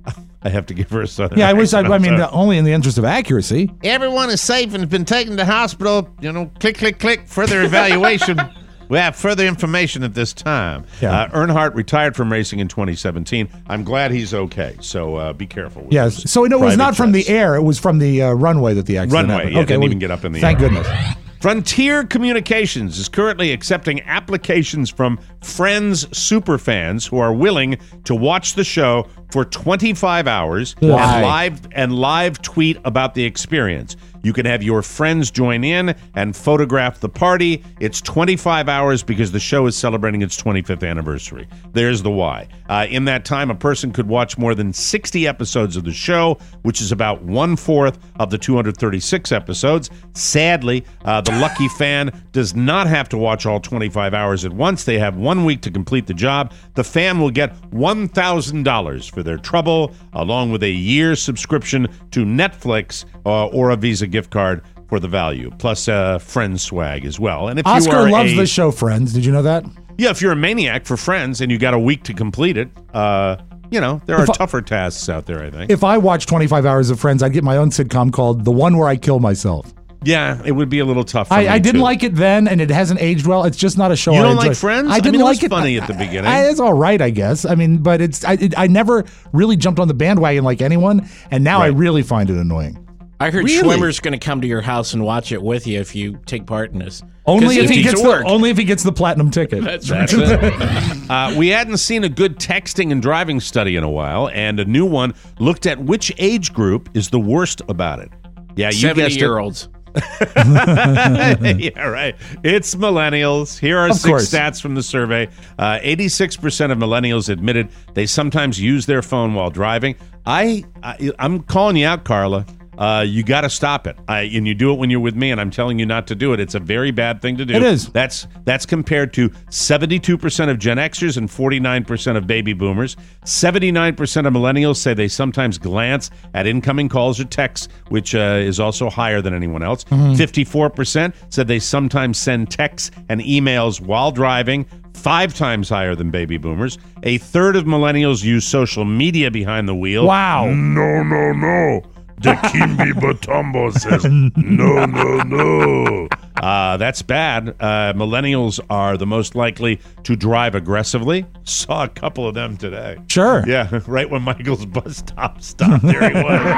I have to give her a southern Yeah, I wish. I, accent, I I'm mean, sorry. only in the interest of accuracy. Everyone is safe and has been taken to hospital. You know, click, click, click. Further evaluation. We have further information at this time. Uh, Earnhardt retired from racing in twenty seventeen. I'm glad he's okay, so uh, be careful. With Yes. those So no, it was private not from the jets. air. It was from the uh, runway that the accident runway. happened. Yeah, okay, didn't well, even get up in the thank air. goodness. Frontier Communications is currently accepting applications from Friends superfans who are willing to watch the show for twenty-five hours and Why? live and live tweet about the experience. You can have your friends join in and photograph the party. It's twenty-five hours because the show is celebrating its twenty-fifth anniversary. There's the why. Uh, in that time, a person could watch more than sixty episodes of the show, which is about one-fourth of the two hundred thirty-six episodes. Sadly, uh, the lucky fan does not have to watch all twenty-five hours at once. They have one week to complete the job. The fan will get one thousand dollars for their trouble, along with a year's subscription to Netflix uh, or a Visa gift card for the value, plus uh, Friends swag as well. And if you Oscar are loves a, the show Friends. Did you know that? yeah, if you're a maniac for Friends and you got a week to complete it, uh, you know there are If I- tougher tasks out there. I think. If I watched twenty-five hours of Friends, I'd get my own sitcom called The One Where I Kill Myself. Yeah, it would be a little tough. For I, me I didn't too. like it then, and it hasn't aged well. It's just not a show You I don't enjoy. like Friends? I I didn't mean, it like was it. funny at the I- beginning. I- it's all right, I guess. I mean, but it's I, it, I never really jumped on the bandwagon like anyone, and now I Right. really find it annoying. I heard Really? Schwimmer's going to come to your house and watch it with you if you take part in this. Only 'Cause if he needs gets to the, work. only if he gets the platinum ticket. That's That's it. uh, we hadn't seen a good texting and driving study in a while, and a new one looked at which age group is the worst about it. Yeah, you guessed it. seventy-year-olds. Yeah, right. It's millennials. Here are Of six course. stats from the survey. Uh, eighty-six percent of millennials admitted they sometimes use their phone while driving. I, I I'm calling you out, Carla. Uh, you got to stop it. I, and you do it when you're with me, and I'm telling you not to do it. It's a very bad thing to do. It is. That's that's compared to seventy-two percent of Gen Xers and forty-nine percent of baby boomers. seventy-nine percent of millennials say they sometimes glance at incoming calls or texts, which uh, is also higher than anyone else. Mm-hmm. fifty-four percent said they sometimes send texts and emails while driving, five times higher than baby boomers. A third of millennials use social media behind the wheel. Wow. No, no, no. The Kimby Batumbo says, no, no, no. Uh, that's bad. Uh, millennials are the most likely to drive aggressively. Saw a couple of them today. Sure. Yeah, right when Michael's bus stop stopped, there he was.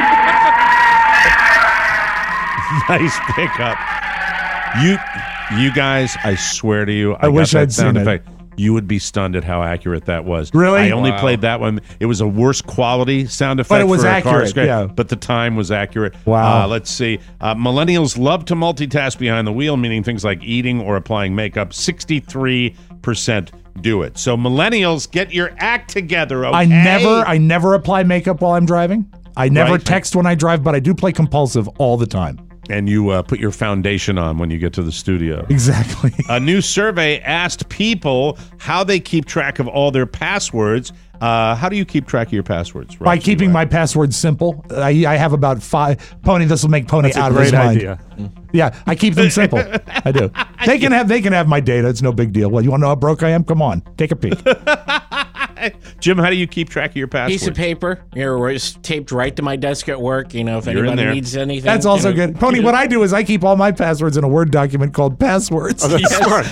Nice pickup. You, you guys, I swear to you, I, I got wish that I'd sound seen effect. it. You would be stunned at how accurate that was. Really? I only Wow. played that one. It was a worse quality sound effect. But it was for a car accurate, scrape, yeah. But the time was accurate. Wow. Uh, let's see. Uh, millennials love to multitask behind the wheel, meaning things like eating or applying makeup. sixty-three percent do it. So millennials, get your act together, okay? I never, I never apply makeup while I'm driving. I never Right. text when I drive, but I do play compulsive all the time. And you uh, put your foundation on when you get to the studio. Exactly. A new survey asked people how they keep track of all their passwords. Uh, how do you keep track of your passwords? By Rob keeping Stewart? my passwords simple. I, I have about five. Pony, this will make Pony That's a out of his great mind. idea. Yeah, I keep them simple. I do. They can have they can have my data. It's no big deal. Well, you want to know how broke I am? Come on, take a peek. Jim, how do you keep track of your passwords? Piece of paper, here, where it's taped right to my desk at work. You know, if You're in anybody there. needs anything. That's also you know. good. Pony, what I do is I keep all my passwords in a Word document called passwords. Oh, that's smart.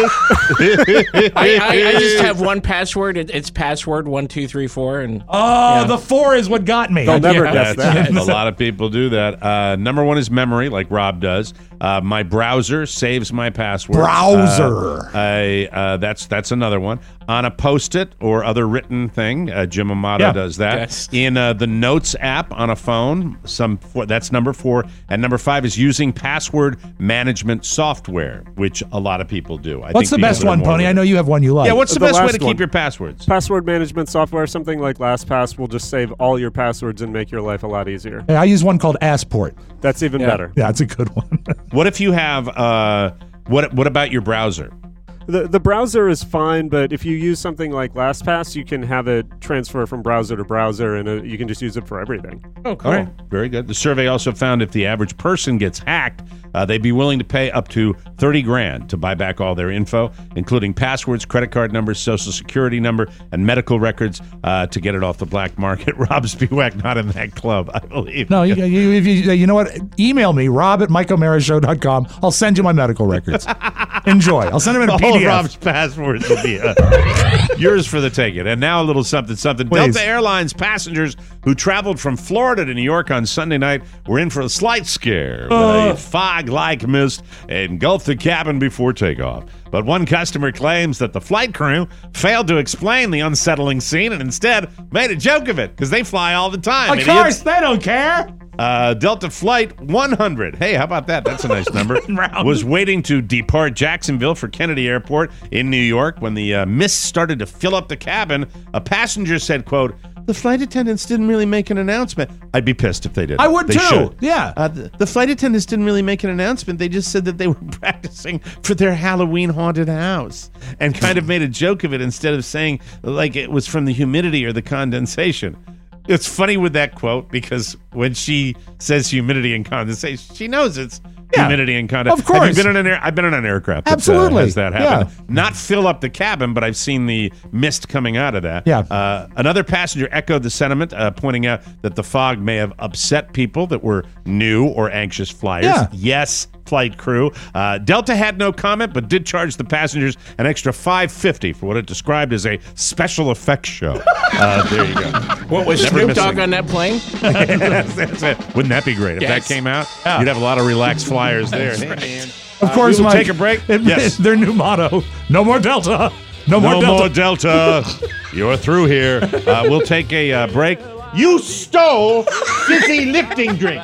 I, I, I just have one password. It, it's password one two three four, and Oh, yeah. the four is what got me. They'll never Yeah. guess that. A lot of people do that. Uh, number one is memory, like Rob does. Uh, my browser saves my password. Browser. Uh, I, uh, that's that's another one. On a Post-it or other written thing, uh, Jim Amato Yeah. does that. Yes. In uh, the Notes app on a phone, some four, that's number four. And number five is using password management software, which a lot of people do. I What's the think best people are one, more Pony? with I it. know you have one you like. Yeah, what's the, The best way last to one. keep your passwords? Password management software, something like LastPass, will just save all your passwords and make your life a lot easier. Hey, I use one called Assport. That's even Yeah. better. Yeah, it's a good one. What if you have, uh, what, what about your browser? The the browser is fine, but if you use something like LastPass, you can have it transfer from browser to browser, and uh, you can just use it for everything. Oh, cool. All right, very good. The survey also found if the average person gets hacked, uh, they'd be willing to pay up to thirty grand to buy back all their info, including passwords, credit card numbers, social security number, and medical records uh, to get it off the black market. Rob Spiewak not in that club, I believe. No, you, you, if you, you know what? Email me, rob at mike o'mara show dot com. I'll send you my medical records. Enjoy. I'll send them in a All P D F. of Rob's passwords will be uh, yours for the taking. And now a little something, something. Please. Delta Airlines passengers who traveled from Florida to New York on Sunday night were in for a slight scare when Oh. a fog-like mist engulfed the cabin before takeoff. But one customer claims that the flight crew failed to explain the unsettling scene and instead made a joke of it because they fly all the time. Of course, they don't care. Uh, Delta Flight one hundred. Hey, how about that? That's a nice number. Was waiting to depart Jacksonville for Kennedy Airport in New York when the uh, mist started to fill up the cabin. A passenger said, quote, "The flight attendants didn't really make an announcement." I'd be pissed if they did. I would they too. Should. Yeah. Uh, the, the flight attendants didn't really make an announcement. They just said that they were practicing for their Halloween haunted house and kind of made a joke of it instead of saying like it was from the humidity or the condensation. It's funny with that quote because when she says humidity and condensation, she knows it's Yeah, humidity and condensation. of course. Have you been in an air? I've been in an aircraft. That, Absolutely. uh, has that happen? Yeah. Not fill up the cabin, but I've seen the mist coming out of that. Yeah. Uh, another passenger echoed the sentiment, uh, pointing out that the fog may have upset people that were new or anxious flyers. Yeah. Yes, flight crew. Uh, Delta had no comment, but did charge the passengers an extra five dollars and fifty cents for what it described as a special effects show. Uh, there you go. What was Never Snoop missing. Dogg on that plane? That's- that's it. Wouldn't that be great if Yes. that came out? Yeah. You'd have a lot of relaxed flyers there. That's Hey, right. man. Of Uh, course, we will Mike. take a break. It- Yes. Their new motto: No more Delta. No more No Delta. more Delta. You're through here. Uh, we'll take a uh, break. You stole fizzy lifting drink.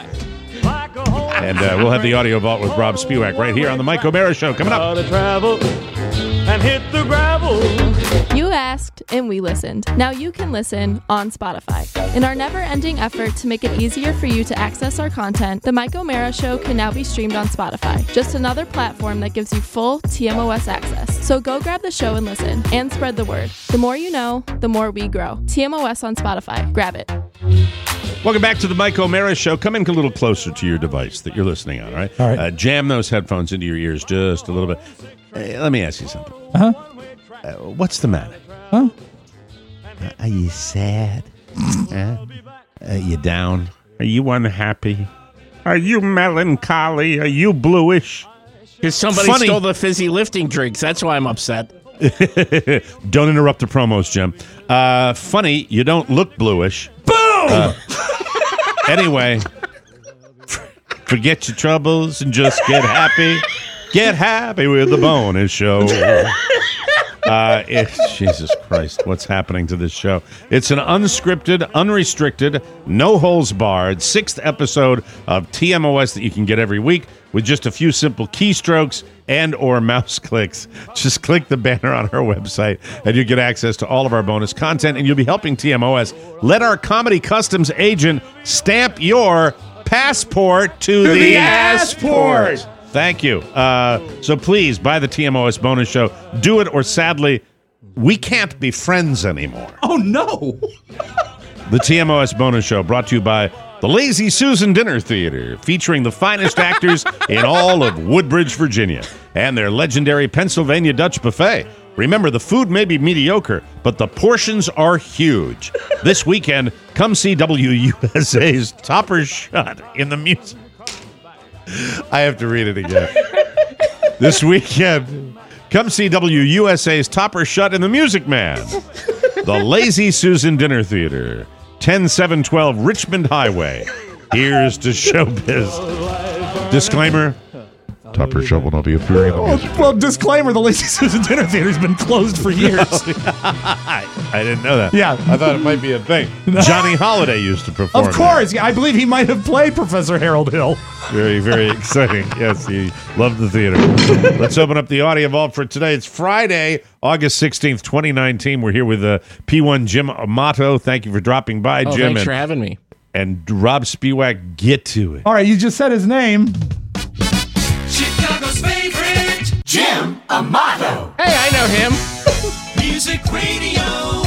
And uh, we'll have the audio vault with Rob Spiewak right here on the Mike O'Mara Show coming up. To travel and hit the gravel. You asked, and we listened. Now you can listen on Spotify. In our never-ending effort to make it easier for you to access our content, The Mike O'Mara Show can now be streamed on Spotify. Just another platform that gives you full T M O S access. So go grab the show and listen, and spread the word. The more you know, the more we grow. T M O S on Spotify. Grab it. Welcome back to the Mike O'Mara Show. Come in a little closer to your device that you're listening on, all right? All right. Uh, jam those headphones into your ears just a little bit. Hey, let me ask you something. Uh-huh. Uh, what's the matter? Huh? Uh, are you sad? Huh? Are you down? Are you unhappy? Are you melancholy? Are you bluish? Because somebody Funny. stole the fizzy lifting drinks. That's why I'm upset. Don't interrupt the promos, Jim. Uh, funny, you don't look bluish. Boom! Uh, anyway, forget your troubles and just get happy. Get happy with the bonus show. Uh, it, Jesus Christ, what's happening to this show? It's an unscripted, unrestricted, no holds barred sixth episode of T M O S that you can get every week with just a few simple keystrokes and or mouse clicks. Just click the banner on our website and you get access to all of our bonus content, and you'll be helping T M O S. Let our Comedy Customs agent stamp your passport to, To the, the passport. Thank you. Uh, so please buy the T M O S bonus show. Do it, or sadly, we can't be friends anymore. Oh, no. The T M O S bonus show brought to you by the Lazy Susan Dinner Theater, featuring the finest actors in all of Woodbridge, Virginia, and their legendary Pennsylvania Dutch buffet. Remember, the food may be mediocre, but the portions are huge. This weekend, come see W U S A's Topper Shut in the music. I have to read it again. This weekend, come see W U S A's Topper Shut in the Music Man. The Lazy Susan Dinner Theater, ten seven twelve Richmond Highway. Here's to showbiz. Disclaimer: Topper Shut will not be appearing in the music. Well, disclaimer, the Lazy Susan Dinner Theater has been closed for years. I didn't know that. Yeah. I thought it might be a thing. Johnny Holiday used to perform. Of course. I believe he might have played Professor Harold Hill. Very, very exciting. Yes, he loved the theater. Let's open up the audio vault for today. It's Friday, August sixteenth, twenty nineteen. We're here with uh, P one Jim Amato. Thank you for dropping by, Oh, Jim. thanks and, for having me. And Rob Spiewak, get to it. All right, you just said his name. Chicago's favorite, Jim Amato. Hey, I know him. Music Radio,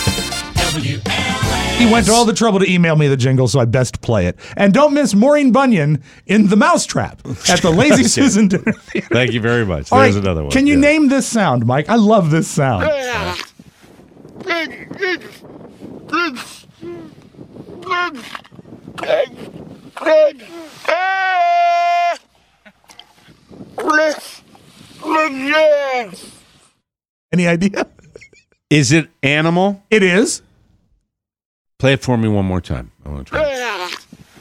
W L A. He went to all the trouble to email me the jingle, so I best play it. And don't miss Maureen Bunyan in The Mousetrap at the Lazy Okay. Susan Dinner Theater. Thank you very much. All There's right, another one. Can you Yeah. name this sound, Mike? I love this sound. Any idea? Is it animal? It is. Play it for me one more time. I want to try it.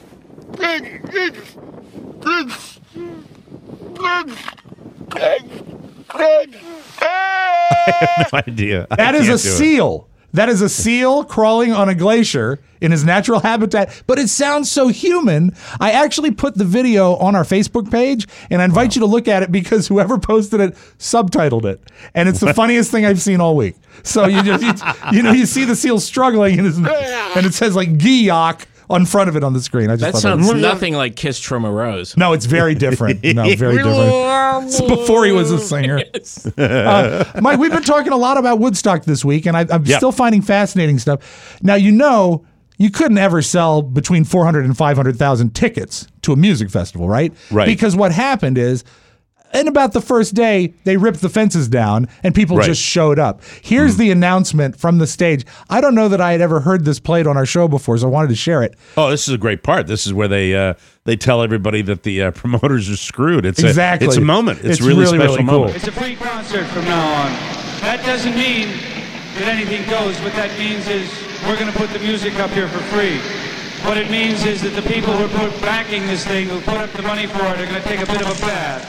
I have no idea. I That is can't a do it. seal. That is a seal crawling on a glacier in his natural habitat, but it sounds so human. I actually put the video on our Facebook page, and I invite you to look at it because whoever posted it subtitled it, and it's the funniest thing I've seen all week. So you just you, you know you see the seal struggling, and, it's, and it says like "Giyok" on front of it on the screen. I just That thought sounds was- nothing like Kissed from a Rose. No, it's very different. No, very different. It's before he was a singer. Uh, Mike, we've been talking a lot about Woodstock this week, and I, I'm Yep. still finding fascinating stuff. Now, you know, you couldn't ever sell between four hundred and five hundred thousand tickets to a music festival, right? Right. Because what happened is, in about the first day, they ripped the fences down and people Right. just showed up. Here's the announcement from the stage. I don't know that I had ever heard this played on our show before, so I wanted to share it. Oh, this is a great part. This is where they uh, they tell everybody that the uh, promoters are screwed. It's Exactly. A, it's a moment. It's, It's a really, really, special really cool. moment. It's a free concert from now on. That doesn't mean that anything goes. What that means is we're going to put the music up here for free. What it means is that the people who are put backing this thing, who put up the money for it, are going to take a bit of a bath.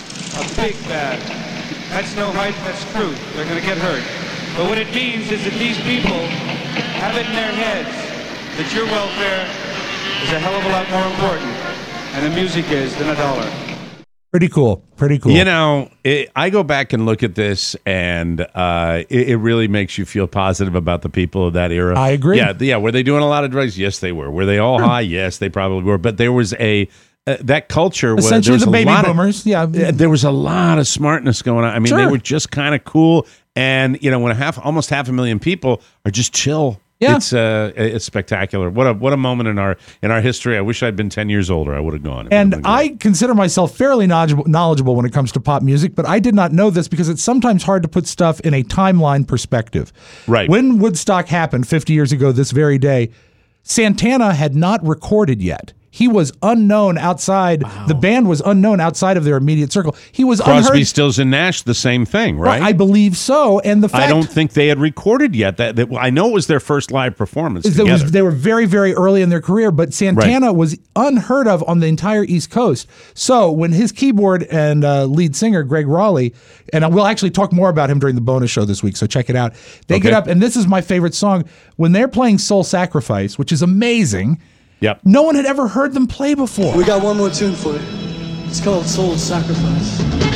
A big bath. That's no hype, that's truth. They're going to get hurt. But what it means is that these people have it in their heads that your welfare is a hell of a lot more important, and the music is, than a dollar. Pretty cool. Pretty cool. You know, it, I go back and look at this, and uh, it, it really makes you feel positive about the people of that era. I agree. Yeah, yeah. Were they doing a lot of drugs? Yes, they were. Were they all high? Yes, they probably were. But there was a uh, that culture was Essentially there was the a baby lot of- boomers. yeah. Uh, there was a lot of smartness going on. I mean, they Sure. were just kind of cool, and you know, when a half, almost half a million people are just chill. Yeah. It's uh, it's spectacular. What a what a moment in our in our history. I wish I'd been ten years older. I would have gone. It would've And been great. I consider myself fairly knowledgeable, knowledgeable when it comes to pop music, but I did not know this because it's sometimes hard to put stuff in a timeline perspective. Right. When Woodstock happened fifty years ago this very day, Santana had not recorded yet. He was unknown outside. Wow. The band was unknown outside of their immediate circle. He was Crosby, unheard. Stills, and Nash, the same thing, right? Well, I believe so. And the fact I don't think they had recorded yet. That, that I know it was their first live performance It together. was, they were very, very early in their career, but Santana Right. was unheard of on the entire East Coast. So when his keyboard and uh, lead singer, Greg Raleigh, and we'll actually talk more about him during the bonus show this week, so check it out. They Okay. get up, and this is my favorite song. When they're playing Soul Sacrifice, which is amazing, yep. no one had ever heard them play before. We got one more tune for you. It's called Soul Sacrifice.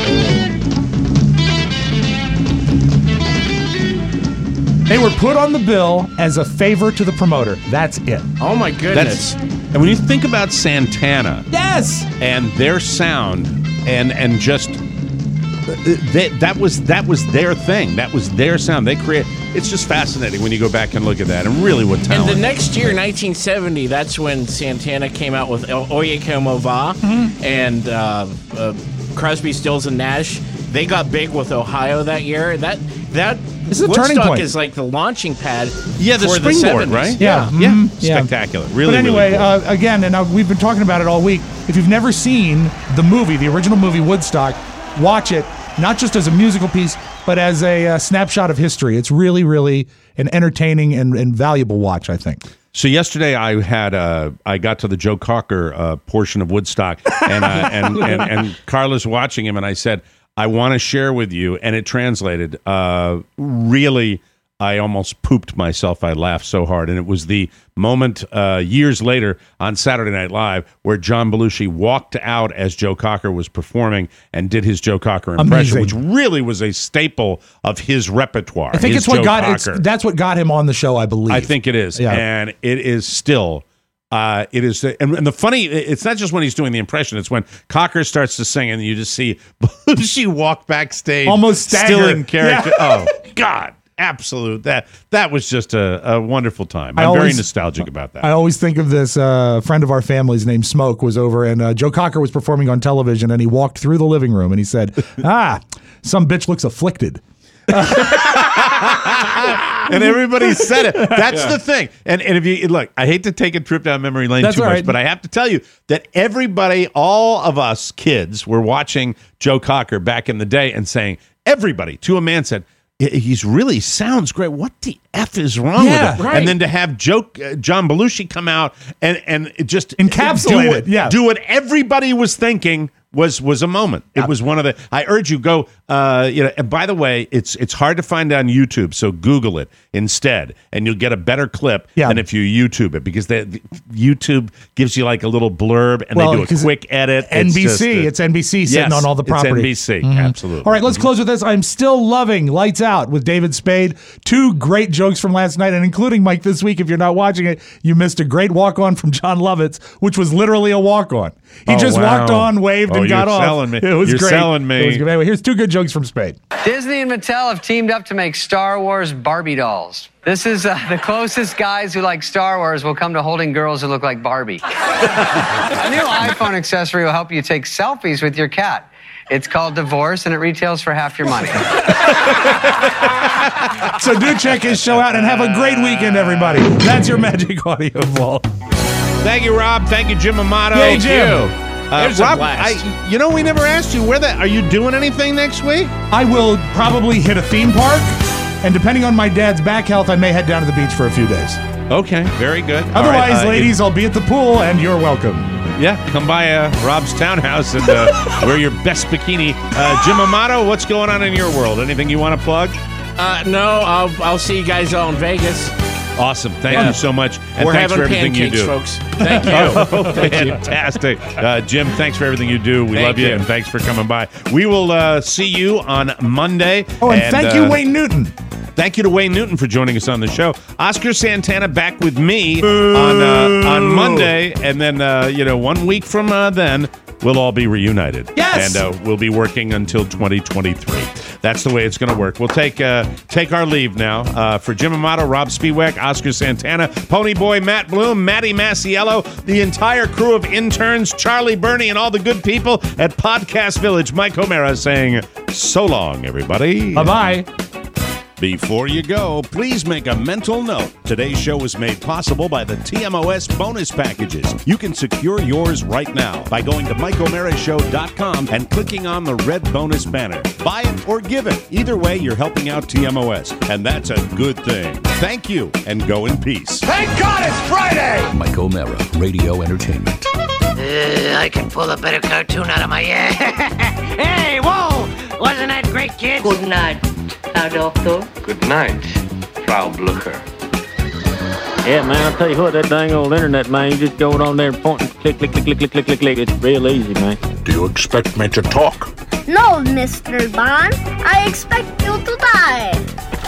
They were put on the bill as a favor to the promoter. That's it. Oh my goodness. That's, and when you think about Santana, yes, and their sound, and and just they, that was that was their thing. That was their sound. They create. It's just fascinating when you go back and look at that, and really what talent. And the next year, nineteen seventy, that's when Santana came out with Oye Como Va, Mm-hmm. and uh, uh, Crosby, Stills, and Nash. They got big with Ohio that year. That that This is a Woodstock turning point. is like the launching pad. Yeah, the for springboard, seventies. right? Yeah, yeah, mhm, yeah. spectacular. Really, But anyway, really cool. uh, again, and uh, we've been talking about it all week. If you've never seen the movie, the original movie Woodstock, watch it. Not just as a musical piece, but as a uh, snapshot of history. It's really, really an entertaining and, and valuable watch, I think. So yesterday I had uh, I got to the Joe Cocker uh, portion of Woodstock, and, uh, and and and Carla's watching him, and I said, I want to share with you, and it translated. Uh, really, I almost pooped myself. I laughed so hard, and it was the moment uh, years later on Saturday Night Live where John Belushi walked out as Joe Cocker was performing and did his Joe Cocker impression, Amazing. which really was a staple of his repertoire. I think his it's what Joe got it's, Cocker. that's what got him on the show, I believe. I think it is, Yeah. and it is still. Uh, it is, and, and the funny, it's not just when he's doing the impression; it's when Cocker starts to sing, and you just see Belushi walk backstage, Almost stagger. still in character. Yeah. Oh God, absolute that that was just a, a wonderful time. I I'm very always- nostalgic about that. I always think of this uh, friend of our family's named Smoke was over, and uh, Joe Cocker was performing on television, and he walked through the living room, and he said, "Ah, some bitch looks afflicted." And everybody said it. That's Yeah. the thing. And and if you look, I hate to take a trip down memory lane That's too all much, right. but I have to tell you that everybody, all of us kids, were watching Joe Cocker back in the day and saying, everybody to a man said, "He- he's really sounds great. What the F is wrong Yeah, with him?" right. And then to have Joe, uh, John Belushi come out and and it just Encapsulate do it, what, yeah. do what everybody was thinking. Was was a moment. It was one of the. I urge you go. Uh, you know. And by the way, it's it's hard to find on YouTube, so Google it instead, and you'll get a better clip Yeah. than if you YouTube it, because the, the YouTube gives you like a little blurb, and Well, they do a 'cause quick edit. N B C, It's, just, uh, it's N B C sitting yes, on all the property. It's N B C, Mhm. absolutely. All right, let's close with this. I'm still loving Lights Out with David Spade. Two great jokes from last night, and including Mike this week. If you're not watching it, you missed a great walk on from John Lovitz, which was literally a walk on. He Oh, just wow. walked on, waved, Oh, and got you're off. selling me. It was You're great. selling me. It was good. Anyway, here's two good jokes from Spade. Disney and Mattel have teamed up to make Star Wars Barbie dolls. This is uh, the closest guys who like Star Wars will come to holding girls who look like Barbie. A new iPhone accessory will help you take selfies with your cat. It's called Divorce, and it retails for half your money. So do check his show out and have a great weekend, everybody. That's your Magic Audio Vault. Thank you, Rob. Thank you, Jim Amato. Yay, Jim. Uh, It was a Rob, blast. I, you know, we never asked you where that. Are you doing anything next week? I will probably hit a theme park, and depending on my dad's back health, I may head down to the beach for a few days. Okay, very good. All Otherwise, right, uh, ladies, I'll be at the pool, and you're welcome. Yeah, come by uh, Rob's townhouse and uh, wear your best bikini. Uh, Jim Amato, what's going on in your world? Anything you want to plug? Uh, no, I'll I'll see you guys all in Vegas. Awesome. Thank Yeah. you so much. And We're thanks having for everything pancakes, you do. folks. Thank you. Oh, fantastic. Uh, Jim, thanks for everything you do. We Thank love you, you. and thanks for coming by. We will uh, see you on Monday. Oh, and, thank you, uh, Wayne Newton. Thank you to Wayne Newton for joining us on the show. Oscar Santana back with me on uh, on Monday, and then uh, you know one week from uh, then we'll all be reunited. Yes! and uh, we'll be working until twenty twenty-three. That's the way it's going to work. We'll take uh, take our leave now. Uh, for Jim Amato, Rob Spiewak, Oscar Santana, Pony Boy Matt Bloom, Matty Masiello, the entire crew of interns, Charlie Burney, and all the good people at Podcast Village. Mike O'Mara saying so long, everybody. Bye bye. Before you go, please make a mental note. Today's show was made possible by the T M O S bonus packages. You can secure yours right now by going to Mike O'Mara Show dot com and clicking on the red bonus banner. Buy it or give it. Either way, you're helping out T M O S, and that's a good thing. Thank you, and go in peace. Thank God it's Friday! Mike O'Mara, Radio Entertainment. Uh, I can pull a better cartoon out of my ass. Hey, whoa! Wasn't that great, kid? Good night, Herr Doctor. Good night, Frau Blucher. Yeah, man, I'll tell you what, that dang old internet, man, you just go on there and point and click, click, click, click, click, click, click, click. It's real easy, man. Do you expect me to talk? No, Mister Bond. I expect you to die.